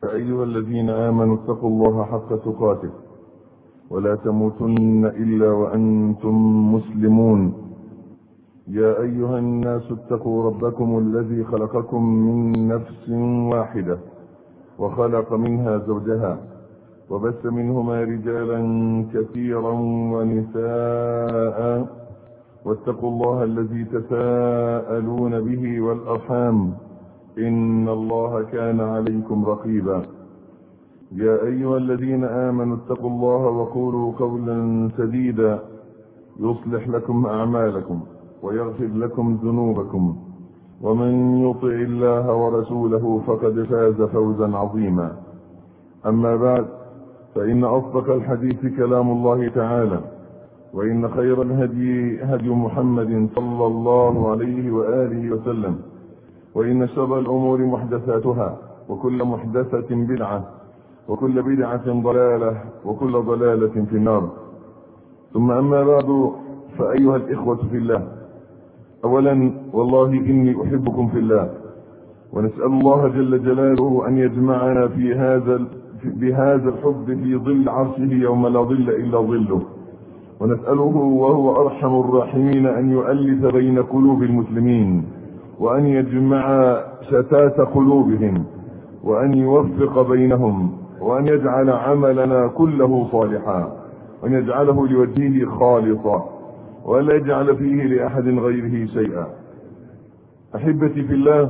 يا أيها الذين آمنوا اتقوا الله حق تقاته ولا تموتن إلا وأنتم مسلمون. يا أيها الناس اتقوا ربكم الذي خلقكم من نفس واحدة وخلق منها زوجها وبث منهما رجالا كثيرا ونساء، واتقوا الله الذي تساءلون به والأرحام إن الله كان عليكم رقيبا. يا أيها الذين آمنوا اتقوا الله وقولوا قولا سديدا يصلح لكم أعمالكم ويغفر لكم ذنوبكم، ومن يطع الله ورسوله فقد فاز فوزا عظيما. أما بعد، فإن أصدق الحديث كلام الله تعالى، وإن خير الهدي هدي محمد صلى الله عليه وآله وسلم، وإن شر الأمور محدثاتها، وكل محدثة بدعة، وكل بدعة ضلالة، وكل ضلالة في النار. ثم أما بعد، فأيها الإخوة في الله، أولا والله إني أحبكم في الله، ونسأل الله جل جلاله أن يجمعنا بهذا الحب في ظل عرشه يوم لا ظل إلا ظله، ونسأله وهو أرحم الراحمين أن يؤلف بين قلوب المسلمين، وأن يجمع شتات قلوبهم، وأن يوفق بينهم، وأن يجعل عملنا كله صالحا، وأن يجعله لوجهه خالصا، ولا يجعل فيه لأحد غيره شيئا. أحبتي في الله،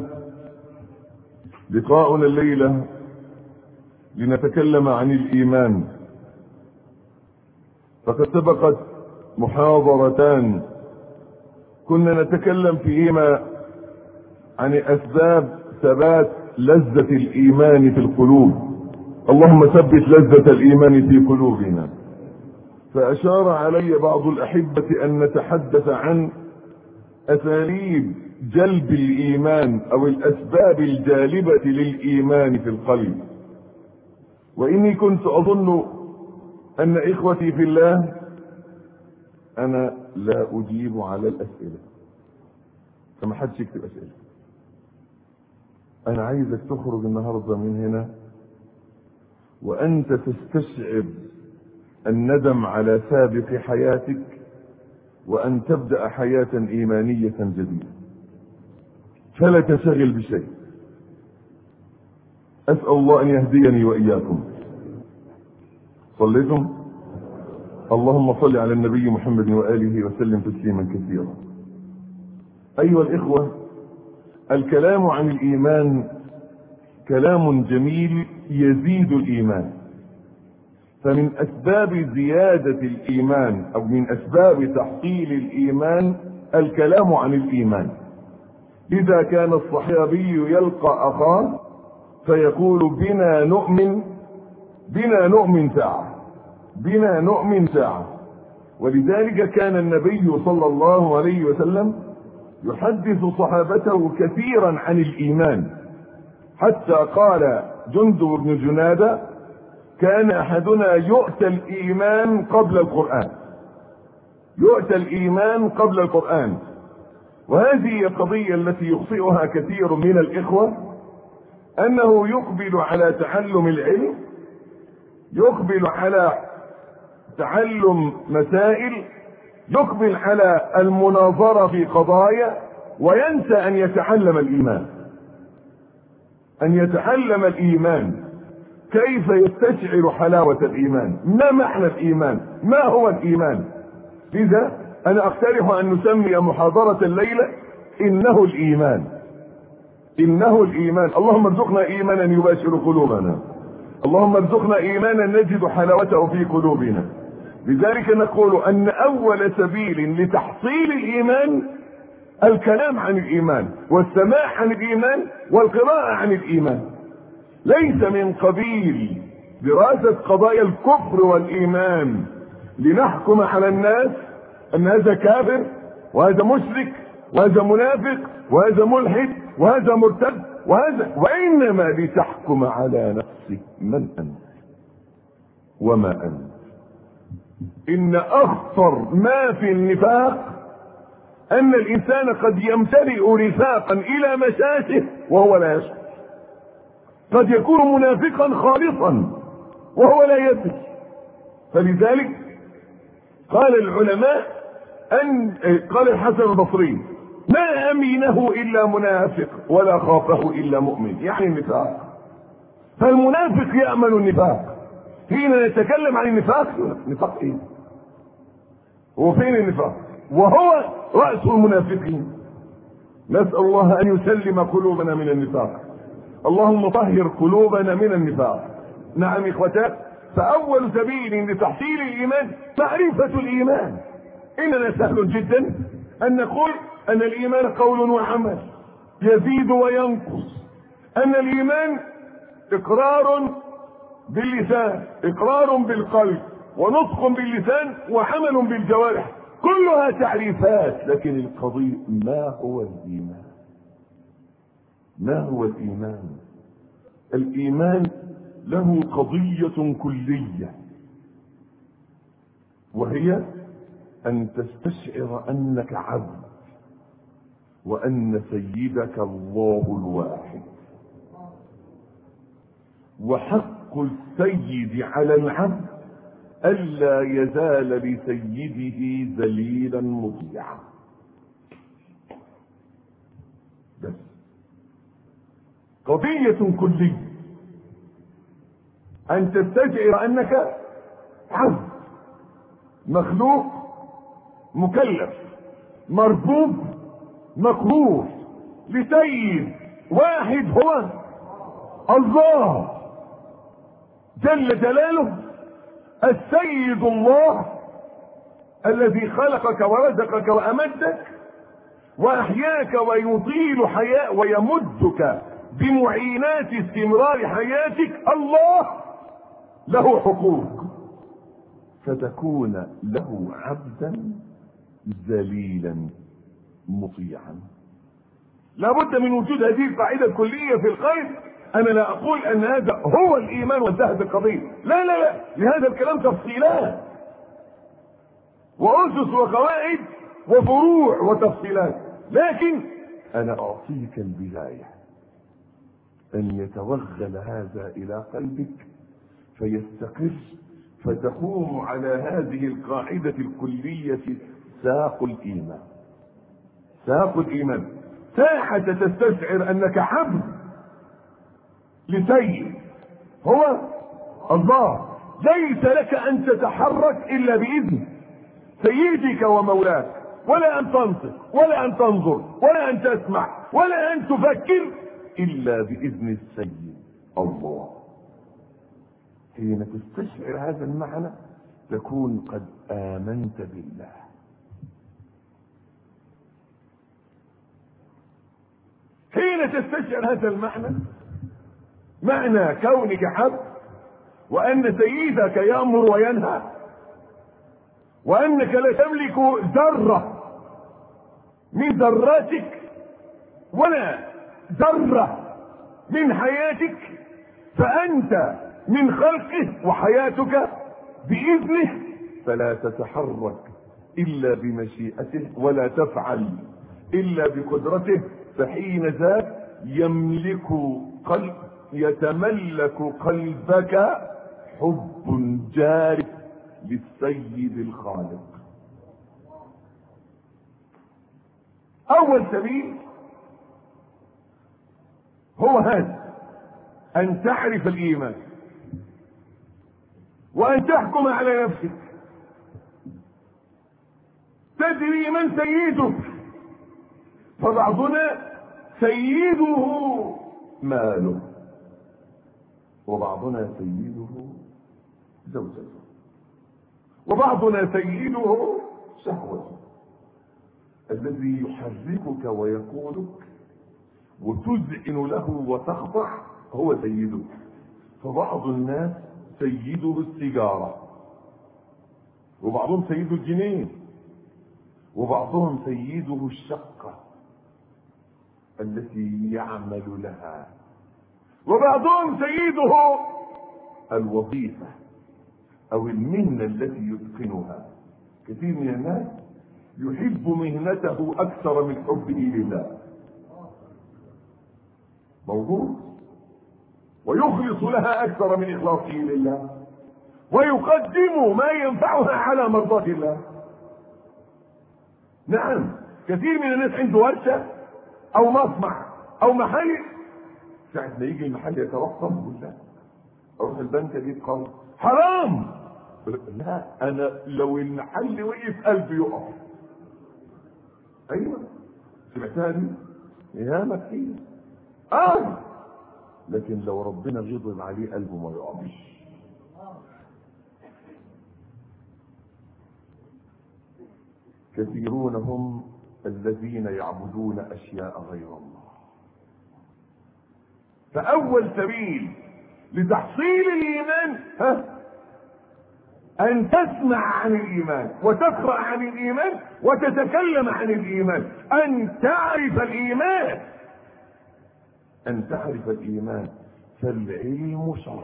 لقاؤنا الليلة لنتكلم عن الإيمان. فقد سبقت محاضرتان كنا نتكلم فيهما عن أسباب ثبات لذة الإيمان في القلوب. اللهم ثبت لذة الإيمان في قلوبنا. فأشار علي بعض الأحبة أن نتحدث عن أساليب جلب الإيمان أو الأسباب الجالبة للإيمان في القلب. وإني كنت أظن أن إخوتي في الله أنا لا أجيب على الأسئلة، فما حدش يكتب أسئلة. أنا عايزك تخرج النهاردة من هنا وأنت تستشعر الندم على سابق حياتك، وأن تبدأ حياة إيمانية جديدة، فلا تنشغل بشيء. أسأل الله أن يهديني وإياكم. صليتم؟ اللهم صل على النبي محمد وآله وسلم تسليما كثيرا. أيها الإخوة، الكلام عن الإيمان كلام جميل يزيد الإيمان. فمن أسباب زيادة الإيمان أو من أسباب تحصيل الإيمان الكلام عن الإيمان. إذا كان الصحابي يلقى أخاه فيقول بنا نؤمن ساعة. ولذلك كان النبي صلى الله عليه وسلم يحدث صحابته كثيرا عن الإيمان، حتى قال جندب بن جنادة: كان أحدنا يؤتى الإيمان قبل القرآن. وهذه القضية التي يخطئها كثير من الإخوة، أنه يقبل على تعلم العلم، يقبل على تعلم مسائل، يقبل على المناظرة في قضايا، وينسى أن يتعلم الإيمان، كيف يستشعر حلاوة الإيمان، ما معنى الإيمان، ما هو الإيمان. لذا أنا أقترح أن نسمي محاضرة الليلة إنه الإيمان. اللهم ارزقنا إيمانا يباشر قلوبنا، اللهم ارزقنا إيمانا نجد حلاوته في قلوبنا. لذلك نقول أن أول سبيل لتحصيل الإيمان الكلام عن الإيمان، والسماع عن الإيمان، والقراءة عن الإيمان. ليس من قبيل دراسة قضايا الكفر والإيمان لنحكم على الناس أن هذا كافر وهذا مشرك وهذا منافق وهذا ملحد وهذا مرتد وإنما لتحكم على نفسك من أنت وما أنت. إن أخطر ما في النفاق أن الإنسان قد يمتلئ نفاقا إلى مساسه وهو لا يشعر. قد يكون منافقا خالصا وهو لا يدري. فلذلك قال العلماء قال الحسن البصري: ما أمينه إلا منافق ولا خافه إلا مؤمن، يعني النفاق. فالمنافق يأمن النفاق. حين نتكلم عن النفاق، نفاق ايه؟ هو فين النفاق؟ وهو رأس المنافقين. نسأل الله أن يسلم قلوبنا من النفاق. اللهم طهر قلوبنا من النفاق. نعم إخوتات، فأول سبيل لتحصيل الإيمان معرفة الإيمان. إننا سهل جدا أن نقول أن الإيمان قول وعمل يزيد وينقص، أن الإيمان إقرار باللسان، إقرار بالقلب، ونطق باللسان، وعمل بالجوارح، كلها تعريفات. لكن القضية ما هو الإيمان؟ ما هو الإيمان؟ الإيمان له قضية كلية، وهي أن تستشعر أنك عبد، وأن سيدك الله الواحد. وحق السيد على العبد ألا يزال لسيده ذليلا مطيعا. بس قضية كلية، أن تستشعر أنك عبد، مخلوق، مكلف، مربوب، مقهور لسيد واحد هو الله جل جلاله، السيد الله الذي خلقك ورزقك وأمدك وأحياك ويطيل حياة ويمدك بمعينات استمرار حياتك. الله له حقوق، فتكون له عبدا ذليلا مطيعا. لابد من وجود هذه القاعدة الكلية في القلب. أنا لا أقول أن هذا هو الإيمان وانتهت القضية، لا لا لا، لهذا الكلام تفصيلات وأسس وقواعد وفروع وتفصيلات. لكن أنا أعطيك البداية، أن يتوغل هذا إلى قلبك فيستقر، فتقوم على هذه القاعدة الكلية ساق الإيمان. ساق الإيمان ساحة تستشعر أنك عبد لسيد هو الله، ليس لك أن تتحرك إلا بإذن سيدك ومولاك، ولا أن تنطق ولا أن تنظر ولا أن تسمع ولا أن تفكر إلا بإذن السيد الله. حين تستشعر هذا المعنى تكون قد آمنت بالله. حين تستشعر هذا المعنى، معنى كونك عبد، وأن سيدك يأمر وينهى، وأنك لا تملك ذرة من ذراتك ولا ذرة من حياتك، فأنت من خلقه وحياتك بإذنه، فلا تتحرك إلا بمشيئته ولا تفعل إلا بقدرته. فحين ذاك يتملك قلبك حب جارف للسيد الخالق. أول سبيل هو هذا، أن تعرف الإيمان وأن تحكم على نفسك، تدري من سيدك. فبعضنا سيده ماله، وبعضنا سيده زوجته، وبعضنا سيده شهوته، الذي يحركك ويقودك وتذعن له وتخضع هو سيدك. فبعض الناس سيده السيجارة، وبعضهم سيده الجنين، وبعضهم سيده الشقة التي يعمل لها، وبعضهم سيده الوظيفة أو المهنة التي يتقنها. كثير من الناس يحب مهنته أكثر من حبه لله. موجود ويخلص لها أكثر من إخلاصه لله، ويقدم ما ينفعها على مرضاة الله. نعم، كثير من الناس عنده ورشة أو مصنع أو محل، ساعة ما يجي المحل يترقم يقول لا أروح البنك أجيب قرض حرام. لا، أنا لو المحل وقف قلبي يقف. أيوة، سمعتها دي ياما كتير. لكن لو ربنا غضب عليه قلبه ما يقفش. كثيرون هم الذين يعبدون أشياء غير الله. فأول سبيل لتحصيل الإيمان أن تسمع عن الإيمان وتقرأ عن الإيمان وتتكلم عن الإيمان، أن تعرف الإيمان، أن تعرف الإيمان. فالعلم شرط.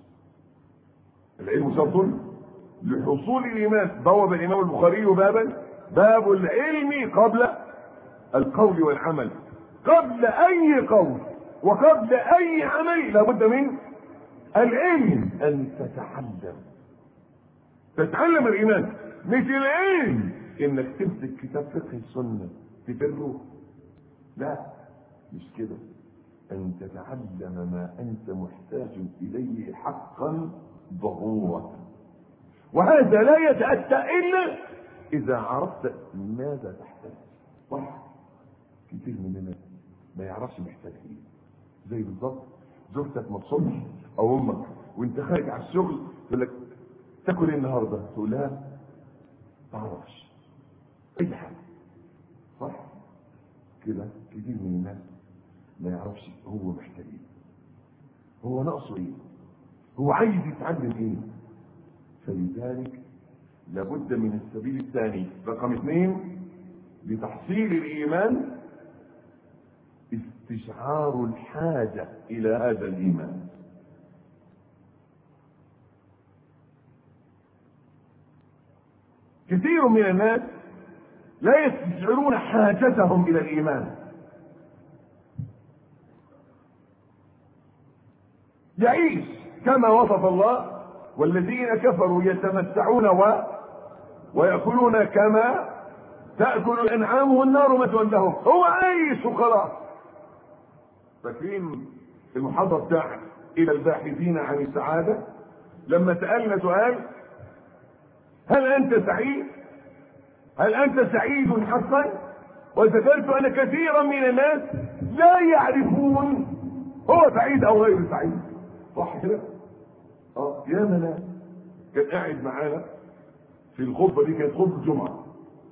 العلم شرط لحصول الإيمان. بوب الإمام البخاري باب العلم قبل القول والعمل. قبل أي قول وقبل أي عمل لابد من العلم، أن تتعلم الإيمان. مش العلم إنك تمسك كتاب فقه السنة تفره، لا، مش كده. أن تتعلم ما أنت محتاج إليه حقا ضرورة، وهذا لا يتأتى إلا إذا عرفت ماذا تحتاج. واحد كتير مننا ما يعرفش محتاج إيه. زي بالضبط زوجتك مصبح أو أمك وأنت خارج على الشغل تقول لك تاكل إيه النهارده؟ تقول لها ما أعرفش أي حاجة. صح كده؟ كتير من الناس ما يعرفش هو محتاج ايه، هو ناقصه ايه، هو عايز يتعلم ايه. فلذلك لابد من السبيل الثاني رقم 2 لتحصيل الايمان، استشعار الحاجة الى هذا الايمان. كثير من الناس لا يستشعرون حاجتهم الى الايمان، يعيش كما وصف الله: والذين كفروا يتمتعون ويأكلون كما تأكل الأنعام والنار مثوى لهم. هو عايش وخلاص. فاكرين المحاضرة بتاعت إلى الباحثين عن السعادة لما سألنا سؤال: هل أنت سعيد؟ هل أنت سعيد حقا؟ وذكرت أن كثيرا من الناس لا يعرفون هو سعيد أو غير سعيد. صح كده؟ يا ناس كان قاعد معانا في الخطبه دي، كانت خطبه جمعه،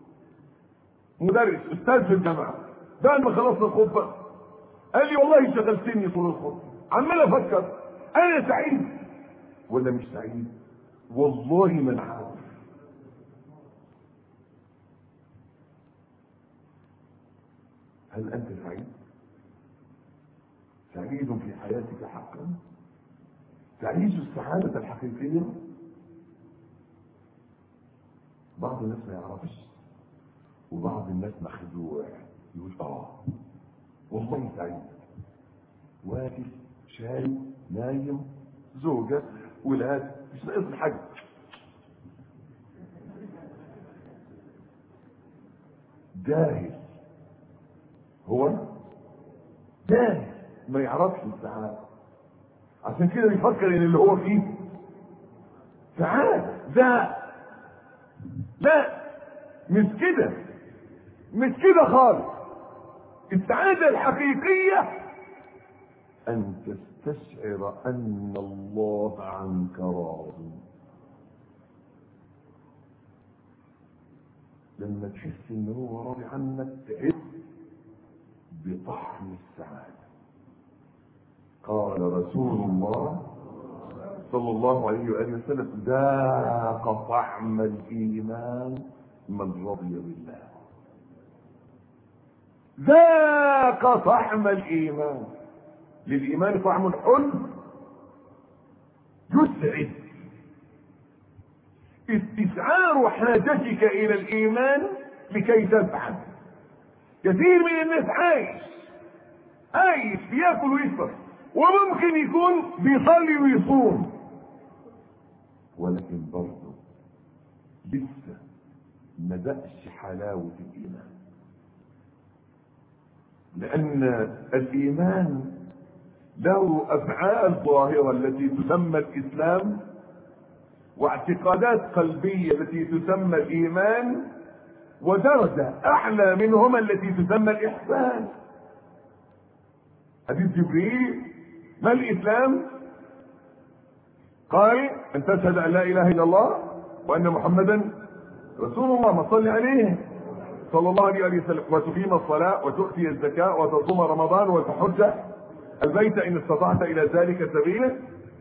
مدرس استاذ في الجامعه. بعد ما خلصنا الخطبه قال لي والله شغلتني طول الخطبه، عمال افكر انا سعيد ولا مش سعيد، والله ما انا عارف. هل انت سعيد؟ سعيد في حياتك حقا؟ تعيش السعادة الحقيقية؟ بعض الناس ما يعرفش، وبعض الناس مخدوع يقول والله سعيد، واكل شاي نايم زوجة ولاد مش ناقص الحاجة. جاهل، هو جاهل ما يعرفش السعادة، عشان كده بيفكر ان اللي هو فيه سعادة. لا مش كده، مش كده خالص. السعادة الحقيقية ان تستشعر ان الله عنك راض. لما تحس ان هو راضي عنك تحس بطعم السعادة. قال رسول الله صلى الله عليه وآله وسلم: ذاق طعم الإيمان من رضي بالله. ذاق طعم الإيمان. للإيمان طعم حلو يسعد. استشعار حاجتك إلى الإيمان لكي تسعد. كثير من الناس عايش بياكل ويشرب وممكن يكون بيصلي ويصوم، ولكن برضه لسه ما دقش حلاوة الإيمان، لأن الإيمان له أفعال ظاهرة التي تسمى الإسلام، واعتقادات قلبية التي تسمى الإيمان، ودرجة أعلى منهما التي تسمى الإحسان. حديث جبريل: ما الإسلام؟ قال: أن تشهد أن لا إله إلا الله وأن محمدا رسول الله، ما صلي عليه صلى الله عليه وسلم، وتقيم الصلاة وتؤتي الزكاة وتصوم رمضان وتحج البيت إن استطعت إلى ذلك سبيلا.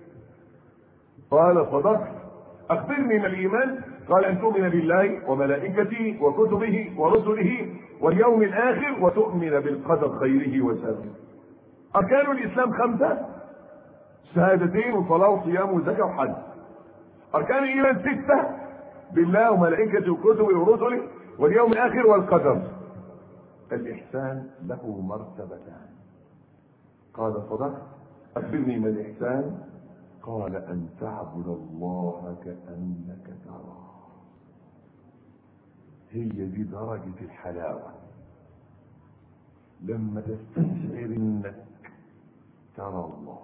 قال: صدقت. أخبرني ما الإيمان؟ قال: أن تؤمن بالله وملائكته وكتبه ورسله واليوم الآخر وتؤمن بالقدر خيره وشره. أركان الإسلام 5: شهادتين وصلاة وصيام وزكاة وحج. أركان الإيمان 6: بالله وملائكته وكتبه ورسله واليوم الآخر والقدر. الإحسان له مرتبتان. قال: صدقت. أخبرني ما الإحسان؟ قال: أن تعبد الله كأنك تراه. هي دي درجة الحلاوة، لما تستشعر انك ترى الله،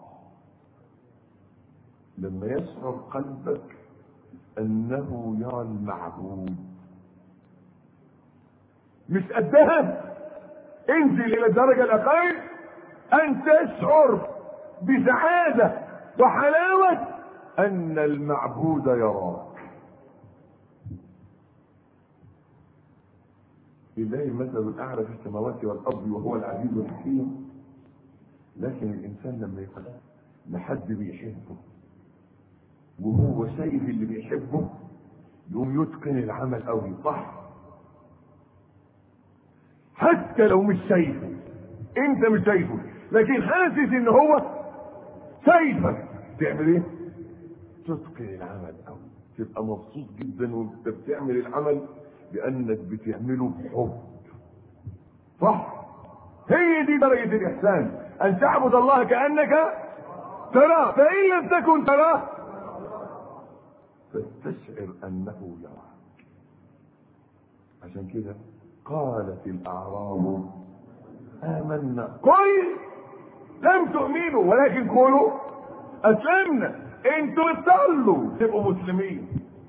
لما يشعر قلبك انه يرى المعبود. مش قدها، انزل الى الدرجة الاقل، ان تشعر بسعادة وحلاوة ان المعبود يراك. لله المثل الاعلى في السماوات والارض وهو العزيز الحكيم. لكن الانسان لما يكون لحد بيحبه وهو شايف اللي بيحبه يقوم يتقن العمل قوي، صح؟ حتى لو مش شايفه، انت مش شايفه لكن حاسس ان هو شايفك، تعمل ايه؟ تتقن العمل قوي، تبقى مبسوط جدا وانت بتعمل العمل لانك بتعمله بحب، صح؟ هي دي درجة الإحسان، أن تعبد الله كأنك تراه، فإن لم تكن تراه فاستشعر أنه يراك. عشان كده قالت الأعراب آمنا، قل لم تؤمنوا ولكن قولوا أسلمنا. انتوا بتصلوا تبقوا مسلمين،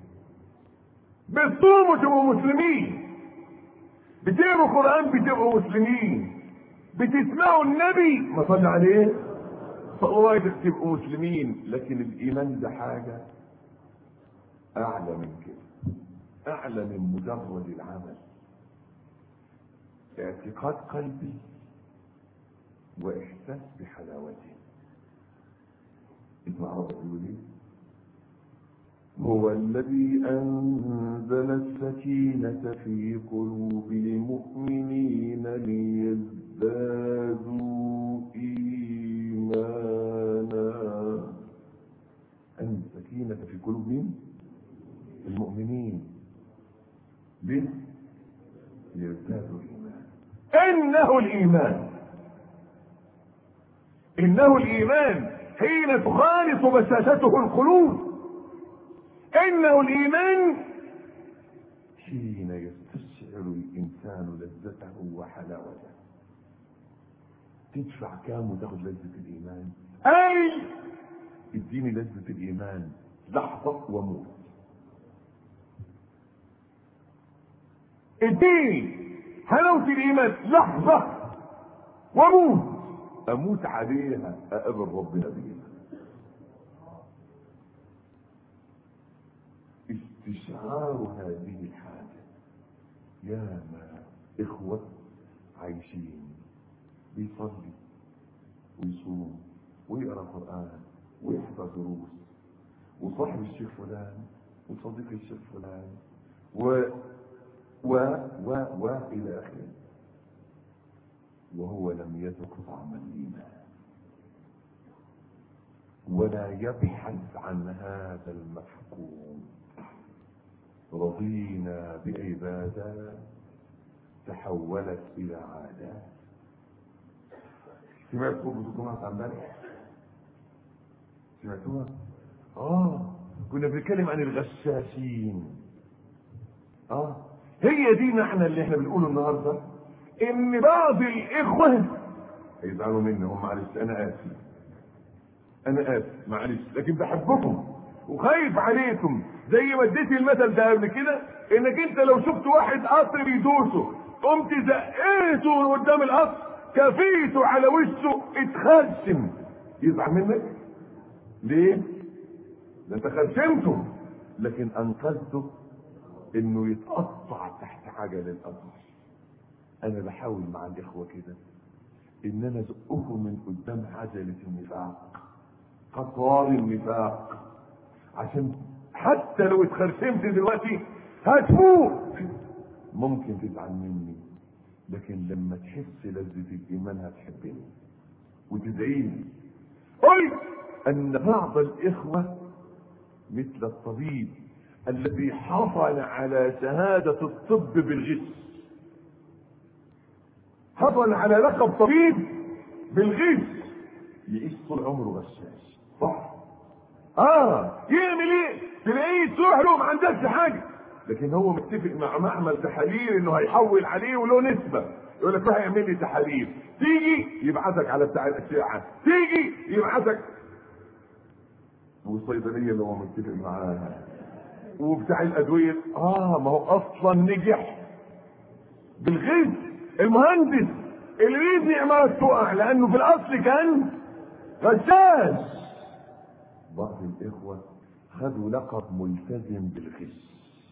بتصوموا تبقوا مسلمين، بتقروا قرآن بتبقوا مسلمين، بتسمعوا النبي ما صلى عليه صلى الله عليه وسلم تبقوا مسلمين. لكن الإيمان ده حاجة أعلى من كده، أعلى من مجرد العمل، اعتقاد قلبي وإحساس بحلاوته. اسمع ربك يقول ايه؟ هو الذي أنزل السكينة في قلوب المؤمنين ليزدادوا إيمانا. أنزل السكينة في قلوب المؤمنين ليزدادوا إيمانا. إنه الإيمان، إنه الإيمان حين تخالط بشاشته القلوب. إنه الإيمان حين يستشعر الإنسان لذته وحلاوته. تدفع كام وتاخد لذة الإيمان؟ أي اديني لذة الإيمان لحظة وموت، اديني حلاوة الإيمان لحظة وموت، أموت عليها أقابل ربنا بيها. استشعار هذه الحاجة. يا ما إخوة عايشين بيصلي ويصوم ويقرأ قرآن ويحفظ دروس وصاحب الشيخ فلان وصديق الشيخ فلان و إلى آخره، وهو لم يذق طعم الإيمان ولا يبحث عن هذا المفقود. رضينا بعبادات تحولت إلى عادات. سمعت خطبة الجمعة امبارح؟ سمعتوها؟ كنا بنتكلم عن الغشاشين. هي دي معنى اللي احنا بنقوله النهارده، ان بعض الاخوه هيزعلوا مني، هم معلش انا اسف معلش، لكن بحبكم وخايف عليكم. زي ما اديتي المثل ده قبل كده، انك انت لو شفت واحد قطر بيدوسه قمت زقيته قدام القطر كفيته على وشه اتخرشم، يزعل منك ليه؟ ده انت خرشمته، لكن انقذته انه يتقطع تحت عجل القطر. انا بحاول مع الاخوه كده ان انا ازقهم من قدام عجله النفاق، قطار النفاق، عشان حتى لو اتخرشمت دلوقتي هتفوق. ممكن تزعل مني، لكن لما تحس لذة الايمان هتحبني وتدعيني. قل ان بعض الاخوه مثل الطبيب الذي حصل على شهادة الطب بالغش، حصل على لقب طبيب بالغش، يعيش طول عمره غشاش. صح؟ يعمل ايه؟ تلاقيه تروح له ما عندكش حاجه، لكن هو متفق مع معمل تحاليل انه هيحول عليه وله نسبه، يقول لك روح اعمل لي تحاليل، تيجي يبعثك على بتاع الاشعه، تيجي يبعثك، والصيدليه اللي هو متفق معاها، وبتاع الادويه ما هو اصلا نجح بالغش. المهندس اللي بيبني عماره تقع لانه في الاصل كان غشاش. بعض الاخوه خدوا لقب ملتزم بالغش،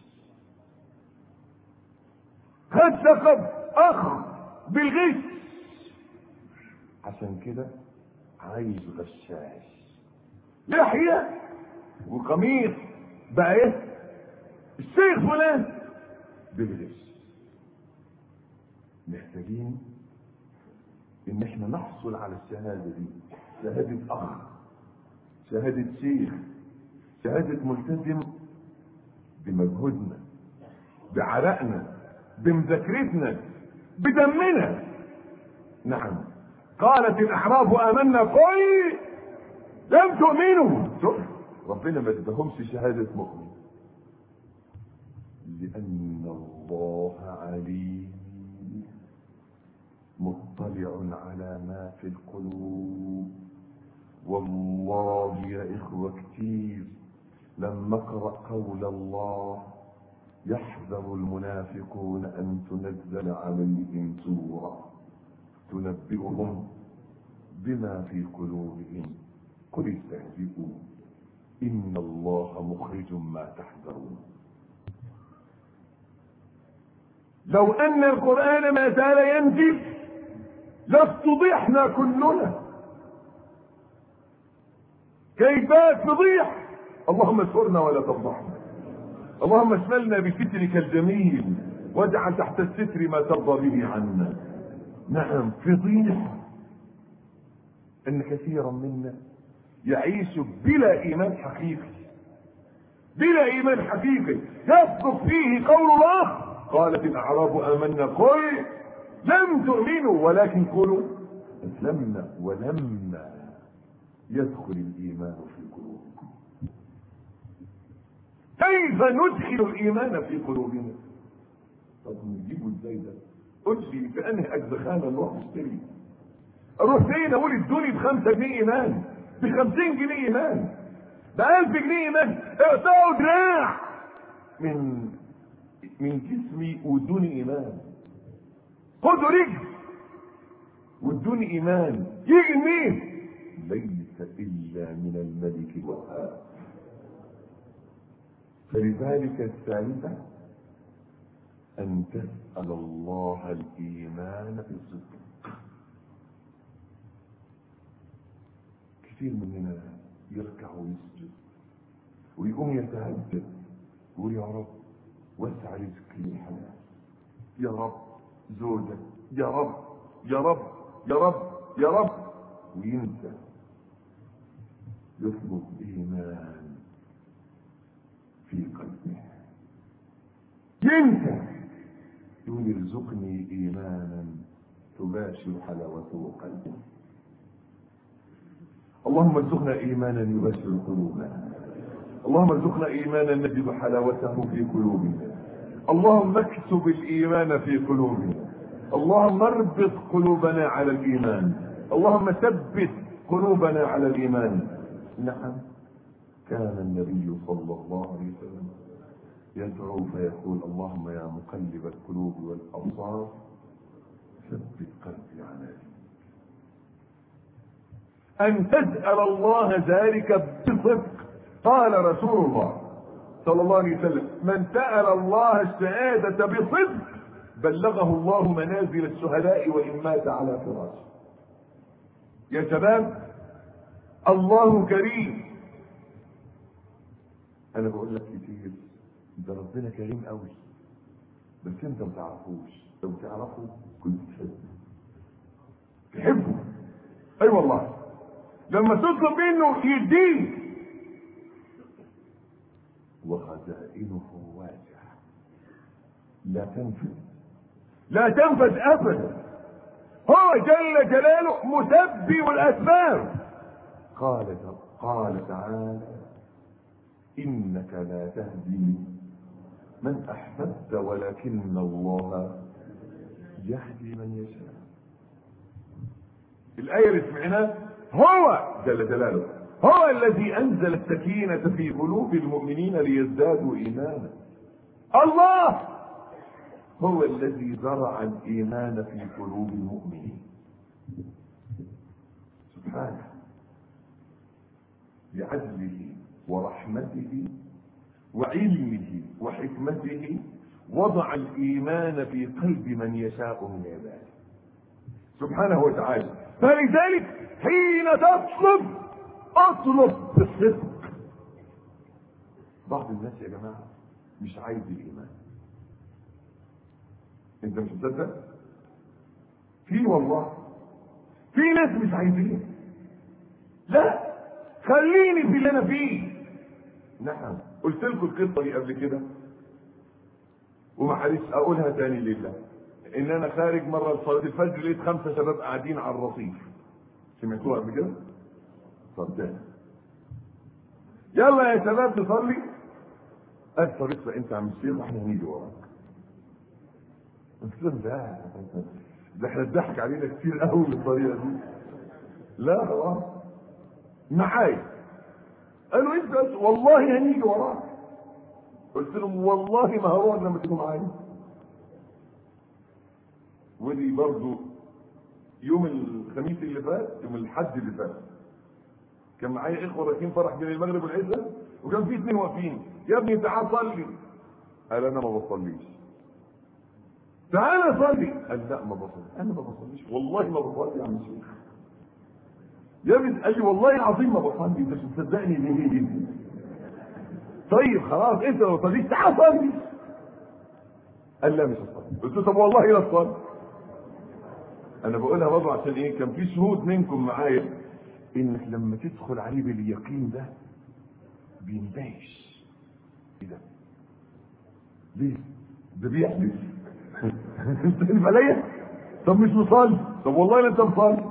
خد لقب اخ بالغش، عشان كده عايز غشاش، لحيه وقميص بقى ايه؟ الشيخ فلان بالغش. محتاجين ان احنا نحصل على الشهاده دي، شهاده اخ، شهاده شيخ، شهاده ملتزم، بمجهودنا، بعرقنا، بمذاكرتنا، بدمنا. نعم. قالت الاعراب امنا قل لم تؤمنوا. شوف ربنا ما ادهمش شهاده مؤمن، لان الله عليم مطلع على ما في القلوب. والله يا اخوة كتير لما اقرأ قول الله يحذر المنافقون ان تنزل عليهم سورة تنبئهم بما في قلوبهم قل استهزئوا ان الله مخرج ما تحذرون. لو ان القرآن ما زال ينزل لافتضحنا كلنا. كيف تضيح؟ اللهم استرنا ولا تفضحنا، اللهم اشملنا بسترك الجميل واجعل تحت الستر ما ترضى به عنا. نعم، فضيح ان كثيرا منا يعيش بلا ايمان حقيقي، بلا ايمان حقيقي يصدق فيه قول الله قالت الاعراب امنا قل لم تؤمنوا ولكن قولوا اسلمنا ولما يدخل الايمان في قلوبكم. كيف ندخل الايمان في قلوبنا؟ طب نجيبه ازاي ده؟ قل لي في انهي اجزخانه نروح نشتري؟ اروح فين اقول ادوني ب5 جنيه ايمان، ب50 جنيه ايمان، ب1000 جنيه ايمان؟ اقطعوا دراع من جسمي وادوني ايمان، خدوا رجل وادوني ايمان. يجي منين؟ ليس الا من الملك الوهاب. فلذلك الثالثة ان تسأل الله الايمان بصدق. كثير مننا يركع ويسجد ويقوم يتهجد ويقول يا رب وسع رزقي بالحلال، يا رب زوجة، يا رب يا رب يا رب يا رب، وينسى يطلب ايمان في قلبه، ينسى يقول ارزقني ايمانا تباشر حلاوته قلبه. اللهم ارزقنا ايمانا يبشر قلوبنا، اللهم ارزقنا ايمانا نجد حلاوته في قلوبنا، اللهم اكتب الايمان في قلوبنا، اللهم اربط قلوبنا على الايمان، اللهم ثبت قلوبنا على الايمان. نعم، كان النبي صلى الله عليه وسلم يدعو فيقول اللهم يا مقلب القلوب والابصار ثبت قلبي على دينك. ان تسأل الله ذلك بصدق. قال رسول الله صلى الله عليه وسلم من سأل الله الشهادة بصدق بلغه الله منازل الشهداء وإن مات على فراشه. يا شباب، الله كريم. انا بقول لك كتير ده ربنا كريم قوي، بس انت ما تعرفوش. لو تعرفه كنت تحبه. اي والله، لما تطلب منه يديك. وخزائنه واسعة لا تنفذ، لا تنفذ ابدا. هو جل جلاله مسبب الاسباب. قال تعالى انك لا تهدي من احببت ولكن الله يهدي من يشاء. الايه اللي سمعناها هو جل جلاله هو الذي انزل السكينه في قلوب المؤمنين ليزدادوا ايمانا. الله هو الذي زرع الايمان في قلوب المؤمنين سبحانه، بعدله ورحمته وعلمه وحكمته وضع الايمان في قلب من يشاء من عباده سبحانه وتعالى. فلذلك حين اطلب بالصدق. بعض الناس يا جماعه مش عايز الايمان. انت مش مصدق؟ في والله في ناس مش عايزين. لا، خليني في اللي انا فيه. نعم، قلت لكم القصه دي قبل كده ومعلش اقولها تاني لله. ان انا خارج مره لصلاه الفجر لقيت 5 شباب قاعدين على الرصيف. سمعتوها قبل كده؟ صدقني. يلا يا شباب نصلي. قال طريق انت عم الشيخ واحنا هنيجي وراك. قلت لهم ده احنا اتضحك علينا كتير قوي بالطريقه دي. لا خلاص معايا. قالوا انت والله هنيجي وراك. قلت لهم والله ما هروح لما تيجوا معايا. ودي برضو يوم الخميس اللي فات، يوم الحد اللي فات، كان معايا اخوه رايحين فرح بين المغرب والعشاء، وكان في 2 واقفين. يا ابني تعال صلي. قال انا ما بصليش. تعال صلي. قال لا ما بصلي. انا ما بصليش والله ما بصلي يا عم الشيخ. يا ابني قال لي والله العظيم ما بصلي. انت مش مصدقني ليه؟ طيب خلاص انت لو صليت تعال صلي. قال لا مش هصلي. قلت له طب والله لا تصلي. انا بقولها برضه عشان ايه؟ كان في شهود منكم معايا انك لما تدخل عليه باليقين ده بيندهش. ايه ده؟ ليه؟ ده بيحدث. انت خايف عليا؟ طب مش مصلي. طب والله لا انت مصلي.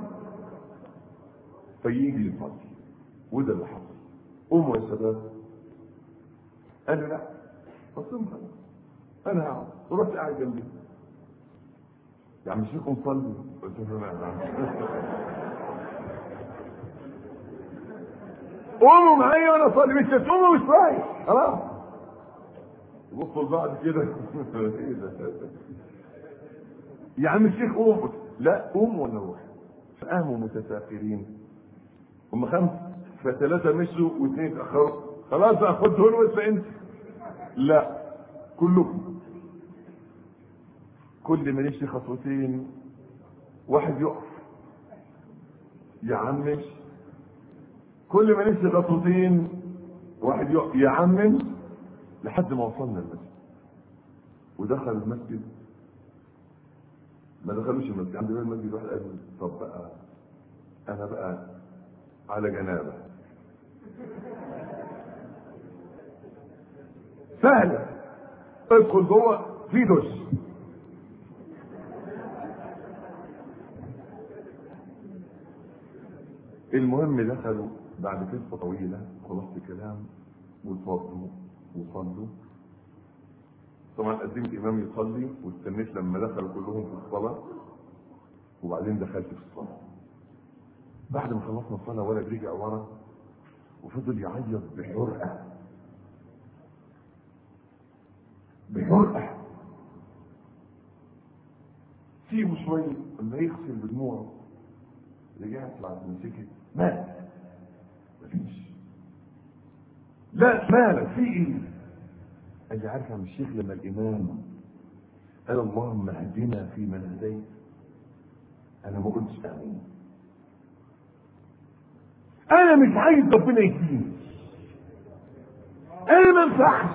فيجي يصلي. وده اللي حصل. قوموا يا شباب. قالوا لا اصلا انا هقعد. ورحت قاعد جنبي. يا عم الشيخ نصلي. قلت له لا. قوموا معايا وانا اصلي. مش هتقوموا مش رايح خلاص. بصوا لبعض كده. ايه ده؟ يا عم الشيخ قوم. لا قوم وانا اروح. فقاموا متساخرين. هم 5 ف3 مشوا و2 اتاخروا. خلاص بقى خد دول واسمع انت. لا كلكم. كل ما نمشي خطوتين واحد يقف. يا عم كل ما نمشي خطوتين واحد يقف. يا عم لحد ما وصلنا المسجد. ودخل المسجد. ما دخلوش المسجد. عند باب المسجد واحد قال طب بقى انا بقى على جنابه سهله. ادخل جوه في دش. المهم دخلوا بعد قصه طويله، خلصت الكلام، واتوضوا وصلوا. طبعا قدمت امام يصلي واستنيت لما دخلوا كلهم في الصلاه، وبعدين دخلت في الصلاه. بعد ما خلصنا الصلاه ولد رجع ورا وفضل يعيط بحرقه بحرقه. سيبه شويه لما يغسل بدموعه. رجعت بعد ما سكت، مات. مفيش. لا مالك في ايه؟ قال لي عارف يا عم الشيخ لما الامام قال اللهم اهدنا فيمن هديت، انا ما قلتش امين. انا مش عايز ربنا يهديني، انا ما ينفعش،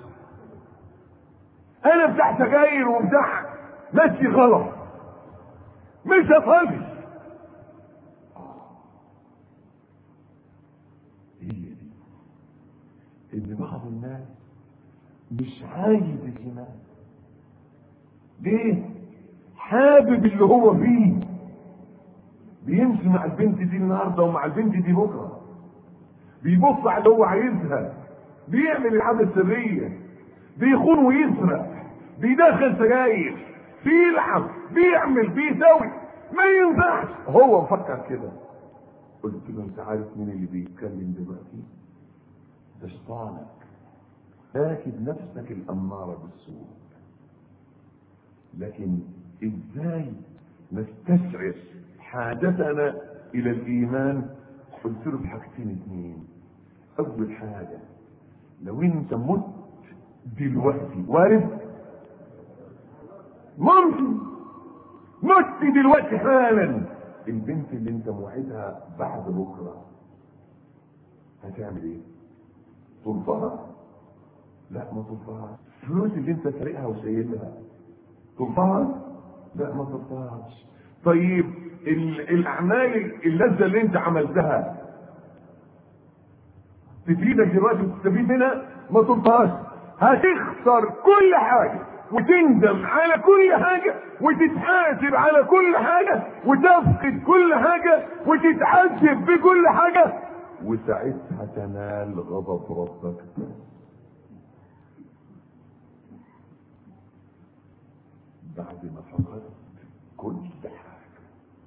انا بتاع سجاير وبتاع ماشي غلط، مش هصلي. هي دي ان بعض الناس مش عايز الايمان. ليه؟ حابب اللي هو فيه. بيمشي مع البنت دي النهارده ومع البنت دي بكره، بيبص على اللي هو عايزها، بيعمل العاده السريه، بيخون ويسرق، بيدخل سجاير، بيلعب، بيعمل، بيسوي، ما ينفعش. هو مفكر كده. قلت له انت عارف مين اللي بيتكلم دلوقتي؟ ده شيطانك، راكب نفسك الاماره بالسوء. لكن ازاي نستشعر حاجتنا الى الايمان؟ قلت له بحاجتين اتنين. اول حاجه لو انت مت دلوقتي، وارد ممكن مت دلوقتي حالا، البنت اللي انت موعدها بعد بكره هتعمل ايه؟ ترفضها؟ لا ما ترفضهاش. الفلوس اللي انت سارقها وسايبها ترفضها؟ لا ما ترفضهاش. طيب الاعمال اللذه اللي انت عملتها تفيدك دلوقتي وتستفيد منها؟ ما ترفضهاش. هتخسر كل حاجه وتندم على كل حاجه وتتحاسب على كل حاجه وتفقد كل حاجه وتتعذب بكل حاجه، وساعتها تنال غضب ربك. بعد ما فقدت كل حاجه.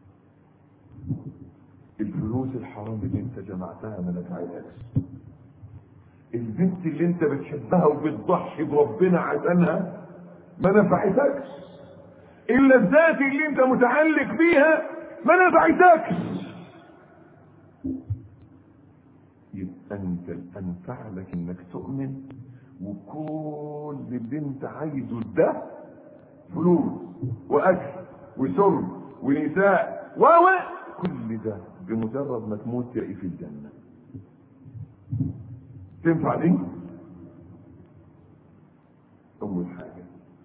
الفلوس الحرام اللي انت جمعتها ما نفعتكش، البنت اللي انت بتحبها وبتضحي بربنا عشانها ما نفعتكش، اللذات اللي انت متعلق بيها ما نفعتكش. يبقى انت الانفع لك انك تؤمن، وكل اللي انت عايزه ده فلوس واكل وشرب ونساء كل ده بمجرد ما تموت تلاقيه في الجنه. تنفع دي؟ اول حاجه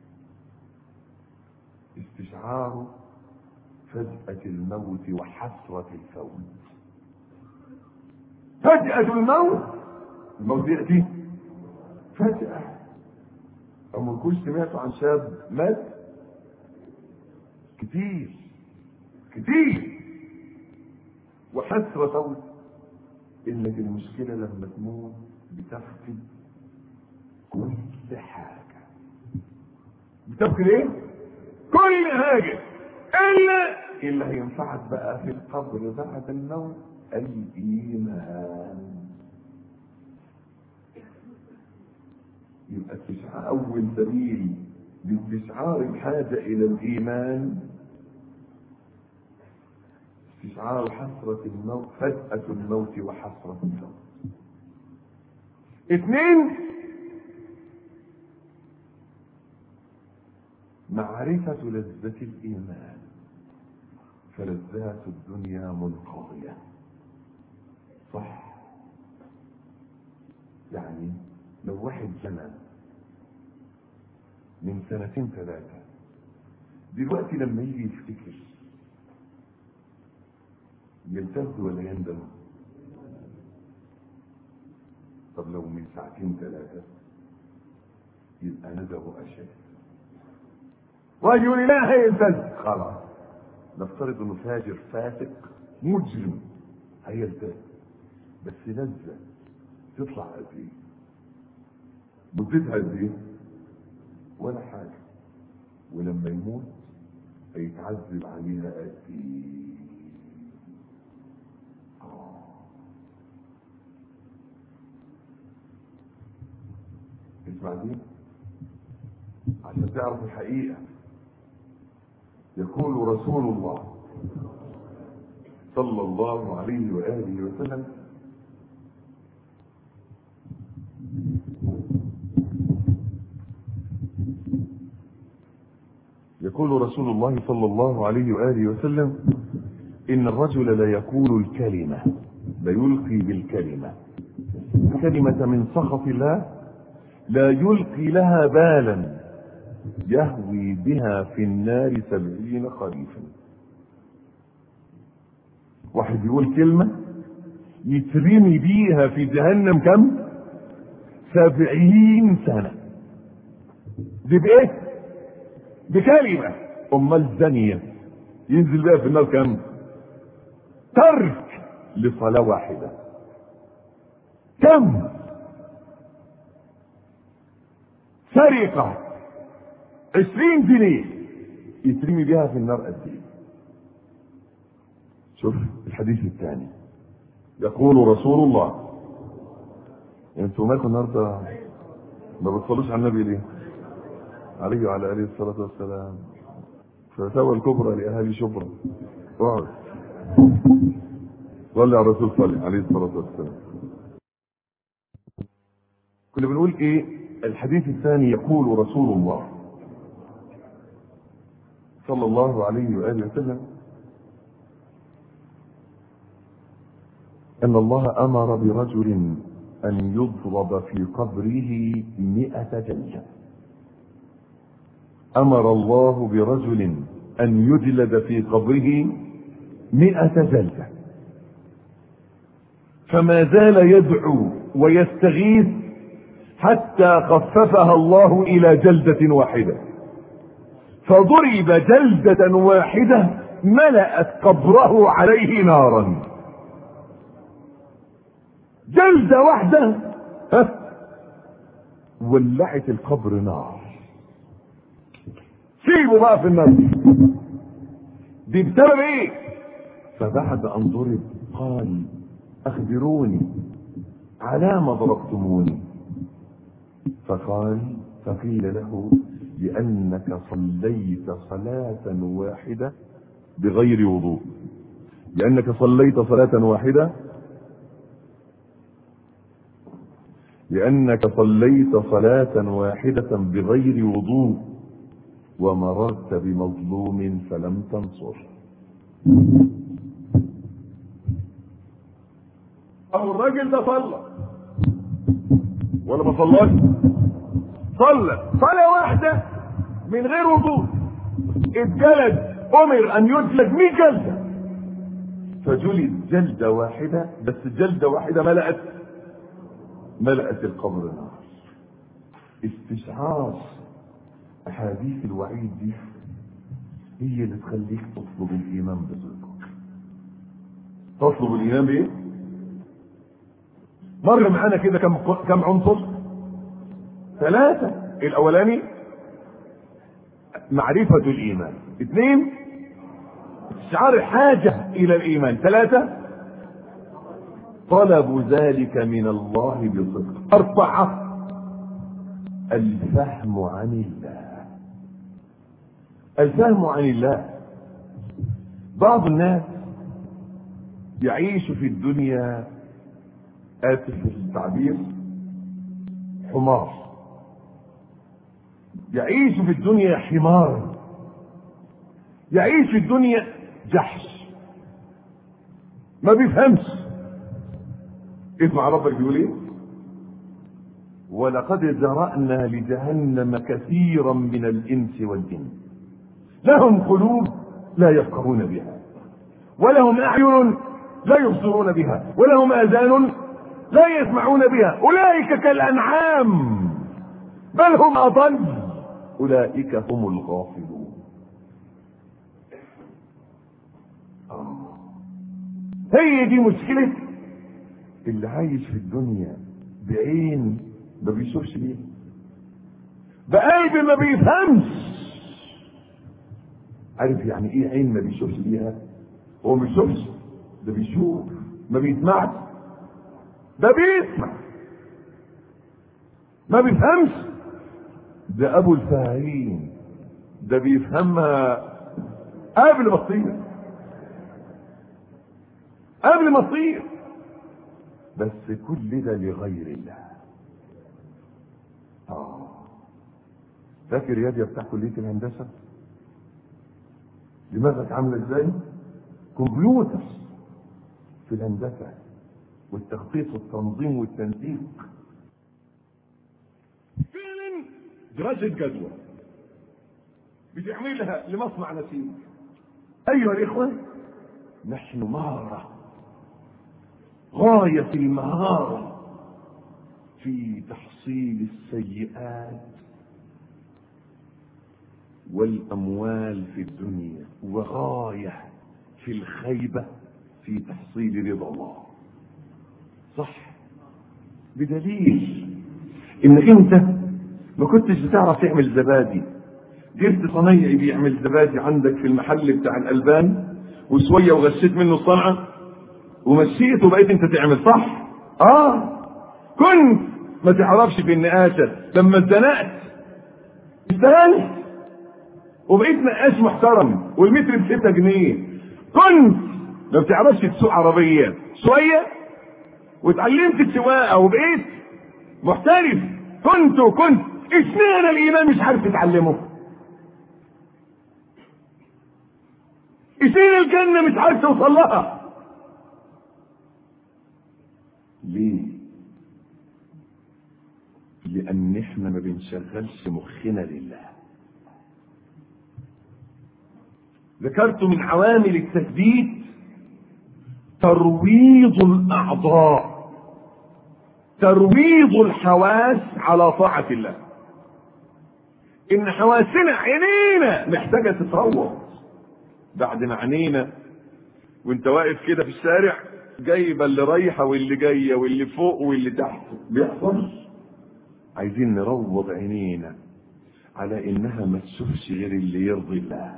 استشعار فجأة الموت وحسرة الفوت. فجأة الموت يأتي فجأة. أما كنت سمعت عن شاب مات كتير وحسرة فوت. إنك المشكلة لما تموت بتفقد كل حاجة. بتفقد ايه؟ كل حاجة إلا اللي هينفعك بقى في القبر بعد الموت، الإيمان. يبقى أول دليل لاستشعار الحاجة إلى الإيمان استشعار حسرة الموت، فجأة الموت وحسرة الموت. 2 معرفة لذة الإيمان، فلذات الدنيا منقضية. صح؟ يعني لو واحد زنى من 2 3 دلوقتي لما يجي يفتكر يلتز ولا يندم؟ طب لو من 2 3 يبقى ندمه أشد. رجل لا يلتز خلاص. نفترض انه فاجر فاسق مجرم هيلتهي، بس لذة تطلع قد ايه؟ مدتها قد ايه؟ ولا حاجة. ولما يموت هيتعذب عليها قد ايه؟ اسمع دي عشان تعرف الحقيقة. يقول رسول الله صلى الله عليه وآله وسلم: يقول رسول الله صلى الله عليه وآله وسلم: إن الرجل لا يقول الكلمة، ليلقي بالكلمة، كلمة من سخط الله لا يلقي لها بالا، يهوي بها في النار 70 خريفا. واحد يقول كلمة يترمي بيها في جهنم كم؟ 70 سنة. دي بإيه؟ بكلمة. امال الزانية ينزل بيها في النار كم؟ ترك لصلاة واحدة كم؟ سرقة 20 جنيه يترمي بيها في النار قد ايه؟ شوف الحديث الثاني. يقول رسول الله: انتوا مالكم النهارده ما بتصلوش على النبي ليه؟ عليه وعلى اله الصلاه والسلام. فتاوى الكبرى لاهالي شبرا. اقعد صلي على الرسول صلى عليه الصلاه والسلام. كنا بنقول ايه؟ الحديث الثاني. يقول رسول الله صلى الله عليه واله وسلم: ان الله امر برجل ان يضرب في قبره 100 جلدة. امر الله برجل ان يجلد في قبره 100 جلدة، فما زال يدعو ويستغيث حتى خففها الله الى جلدة واحدة، فضرب جلدة واحدة ملأت قبره عليه نارا. جلدة واحدة ولعت القبر نار. سيبوا بقى في النار. دي بسبب ايه؟ فبعد ان ضرب قال: اخبروني على ما ضربتموني؟ فقيل له: لانك صليت صلاة واحدة بغير وضوء. لانك صليت صلاة واحدة لأنك صليت صلاة واحدة بغير وضوء ومررت بمظلوم فلم تنصر. أهو الراجل ده صلى ولا ما صلاش؟ صلى صلاة واحدة من غير وضوء، اتجلد، أمر أن يجلد 100 جلدة، فجلد جلدة واحدة، بس جلدة واحدة ملأت القبر نار. استشعار احاديث الوعيد دي هي اللي تخليك تطلب الايمان بصدق. تطلب الايمان بايه؟ مر معانا كده كم عنصر؟ 3. الاولاني معرفة الايمان، 2 استشعار الحاجة الى الايمان، 3 طلب ذلك من الله بصدق، 4 الفهم عن الله. الفهم عن الله. بعض الناس يعيش في الدنيا، آسف في التعبير، حمار. يعيش في الدنيا حمار، يعيش في الدنيا جحش، ما بيفهمش. اسمع ربك بيقول ايه؟ ولقد ذرأنا لجهنم كثيرا من الانس والجن لهم قلوب لا يفقهون بها، ولهم اعين لا يبصرون بها، ولهم اذان لا يسمعون بها، اولئك كالانعام بل هم اضل، اولئك هم الغافلون. هي دي مشكلة اللي عايش في الدنيا بعين ما بيشوفش بيها، بقلب ما بيفهمش. عارف يعني ايه عين ما بيشوفش بيها؟ هو ما بيشوفش، ده بيشوف. ما بيسمعش، ده بيسمع. ما بيفهمش، ده ابو الفاهمين، ده بيفهمها قبل ما تصير، قبل ما تصير. بس كل ده لغير الله. فاكر يا بتاع كلية الهندسة دماغك عاملة ازاي؟ كمبيوتر في الهندسة والتخطيط والتنظيم والتنسيق. فعلا دراسة جدوى بتعملها لمصنع نسيج. ايها الاخوة، نحن مهارة، غاية المهارة في تحصيل السيئات والأموال في الدنيا، وغاية في الخيبة في تحصيل رضا الله. صح؟ بدليل إنك أنت ما كنتش بتعرف تعمل زبادي، جبت صنيعي بيعمل زبادي عندك في المحل بتاع الألبان، وشوية وغشيت منه الصنعة ومشيت وبقيت أنت تعمل. صح؟ كنت ما تعرفش في النقاشة، لما اتزنقت اشتغلت وبقيت نقاش محترم والمتر ب6 جنيه. كنت ما بتعرفش تسوق عربية، شوية واتعلمت السواقة وبقيت محترف. كنت اشمعنى الإيمان مش عارف تتعلمه؟ اشمعنى الجنة مش عارف توصل لها؟ ليه؟ لأن احنا ما بنشغلش مخنا لله. ذكرت من عوامل التثبيت ترويض الأعضاء، ترويض الحواس على طاعة الله. إن حواسنا عينينا محتاجة تتروض. بعد ما عينينا وانت واقف كده في الشارع جايبه اللي رايحه واللي جايه واللي فوق واللي تحت بيحصل، عايزين نروض عينينا على انها ما تشوفش غير اللي يرضي الله.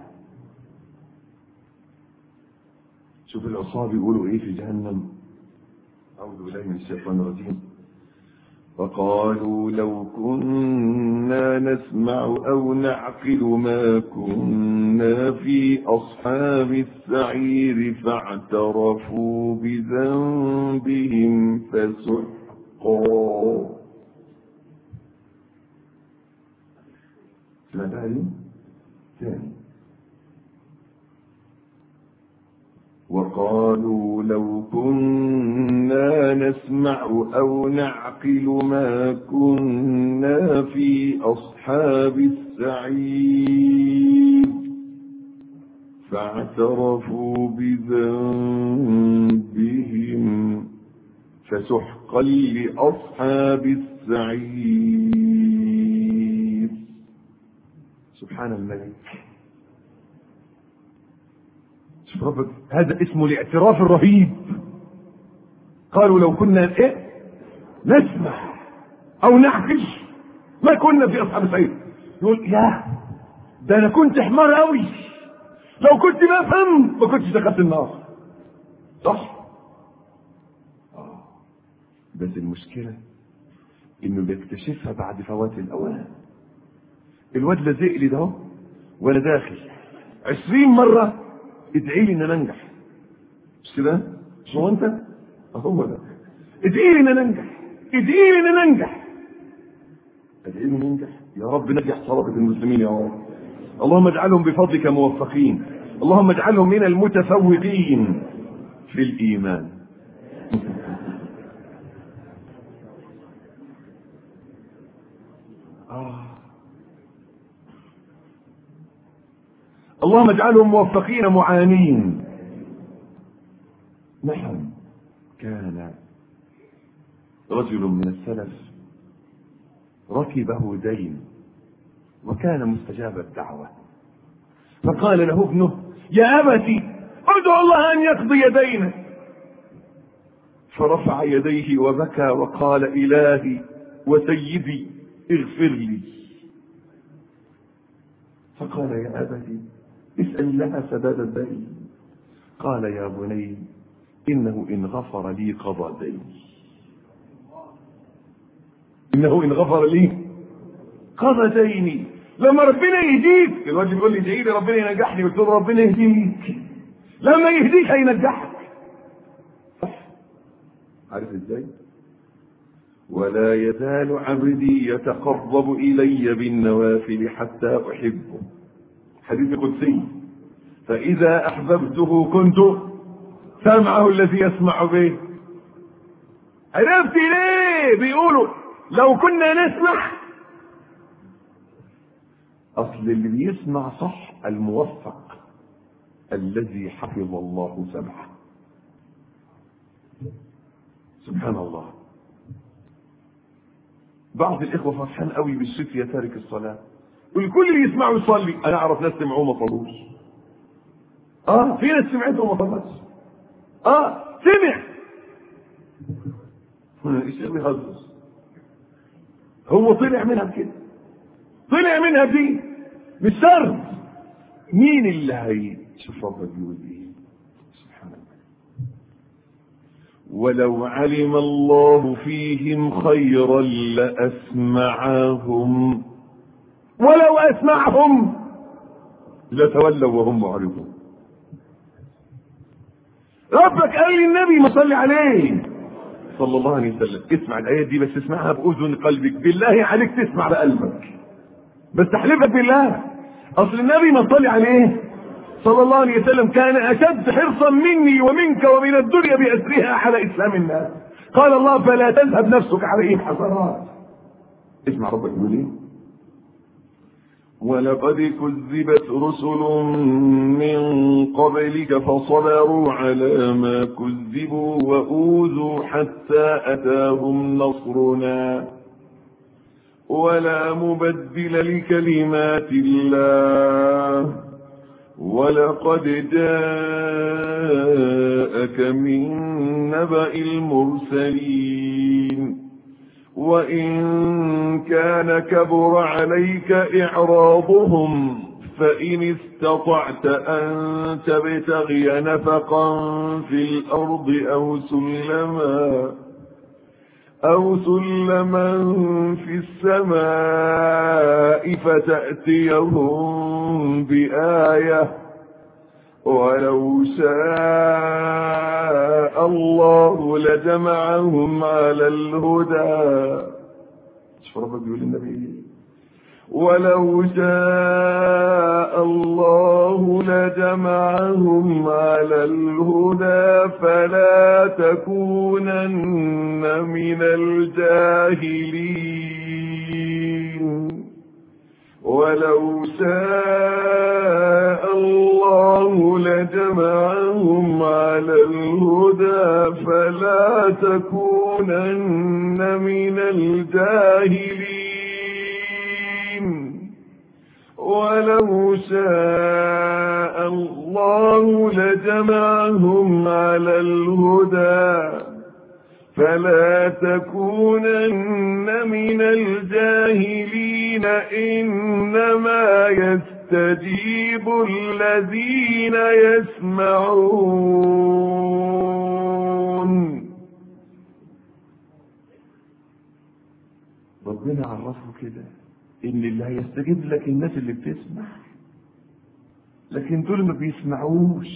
شوف العصابة بيقولوا ايه في جهنم. اعوذ بالله من الشيطان الرجيم. فقالوا لو كنا نسمع او نعقل ما كنا في اصحاب السعير فاعترفوا بذنبهم فسحقا. سمعتها دي ثاني. وقالوا لو كنا نسمع أو نعقل ما كنا في أصحاب السعير فاعترفوا بذنبهم فسحقا لأصحاب السعير. سبحان الملك. ربك هذا اسمه الاعتراف الرهيب. قالوا لو كنا نسمع او نعقل ما كنا في اصحاب السعير. يقول يا ده انا كنت حمار قوي، لو كنت ما فهم ما كنتش دخلت النار. صح؟ بس المشكله انه بيكتشفها بعد فوات الاوان. الواد لازق لي ده وانا داخل 20 مره ادعي لي ان انا انجح. مش كده؟ مش هو انت؟ هو ده. ادعي لي ان انا انجح، ادعي لي ان انا انجح، ادعي لي ان انجح. يا رب نجح طلبة المسلمين يا رب. اللهم اجعلهم بفضلك موفقين، اللهم اجعلهم من المتفوقين في الايمان. اللهم اجعلهم موفقين معانين. نعم. كان رجل من السلف ركبه دين وكان مستجاب الدعوة، فقال له ابنه يا أبتي ادعو الله أن يقضي دينك. فرفع يديه وبكى وقال: إلهي وسيدي اغفر لي. فقال: يا أبتي اسأل لها سداد الدين. قال: يا بني إنه إن غفر لي قضى ديني. إنه إن غفر لي قضى ديني. لما ربنا يهديك، الواجب يقول لي ادعي لي ربنا ينجحني، قلت له ربنا يهديك. لما يهديك هينجحك. عارف ازاي؟ ولا يزال عبدي يتقرب إلي بالنوافل حتى أحبه. حديث قدسي: فإذا أحببته كنت سمعه الذي يسمع به. عرفت ليه بيقولوا لو كنا نسمع؟ أصل اللي بيسمع صح الموفق الذي حفظ الله سمعه. سبحان الله. بعض الإخوة فرحان قوي بالشيخ يا تارك الصلاة، والكل اللي يسمعه يصلي. أنا أعرف ناس سمعوه ما صلوش. في ناس سمعته وما صلتش. سمع. الشيخ بيهزر. هو طلع منها بكده، طلع منها بدي، مش شرط. مين اللي هيشوف ربك بيقول ايه؟ سبحان الله. ولو علم الله فيهم خيرا لأسمعهم ولو أسمعهم لتولوا وهم معرضون. ربك قال للنبي ما صلي عليه صلى الله عليه وسلم: اسمع الآيات دي، بس اسمعها بأذن قلبك، بالله عليك تسمع بقلبك، بس احلفك بالله. اصل النبي ما صلي عليه صلى الله عليه وسلم كان اشد حرصا مني ومنك ومن الدنيا باسرها على اسلام الناس. قال الله: فلا تذهب نفسك عليهم حسرات. اسمع ربك يقول ايه: ولقد كذبت رسل من قبلك فصبروا على ما كذبوا وأوذوا حتى أتاهم نصرنا ولا مبدل لكلمات الله ولقد جاءك من نبأ المرسلين وإن كان كبر عليك إعراضهم فإن استطعت أن تبتغي نفقا في الأرض أو سلما في السماء فتأتيهم بآية ولو شاء الله لجمعهم على الهدى. شوف ربك بيقول للنبي: ولو شاء الله لجمعهم على الهدى فلا تكونن من الجاهلين. ولو شاء الله لجمعهم على الهدى فلا تكونن من الجاهلين. ولو شاء الله لجمعهم على الهدى فلا تكونن من الجاهلين إنما يستجيب الذين يسمعون. ربنا عرفه كده إن اللي هيستجيب لك الناس اللي بتسمع، لكن دول ما بيسمعوش.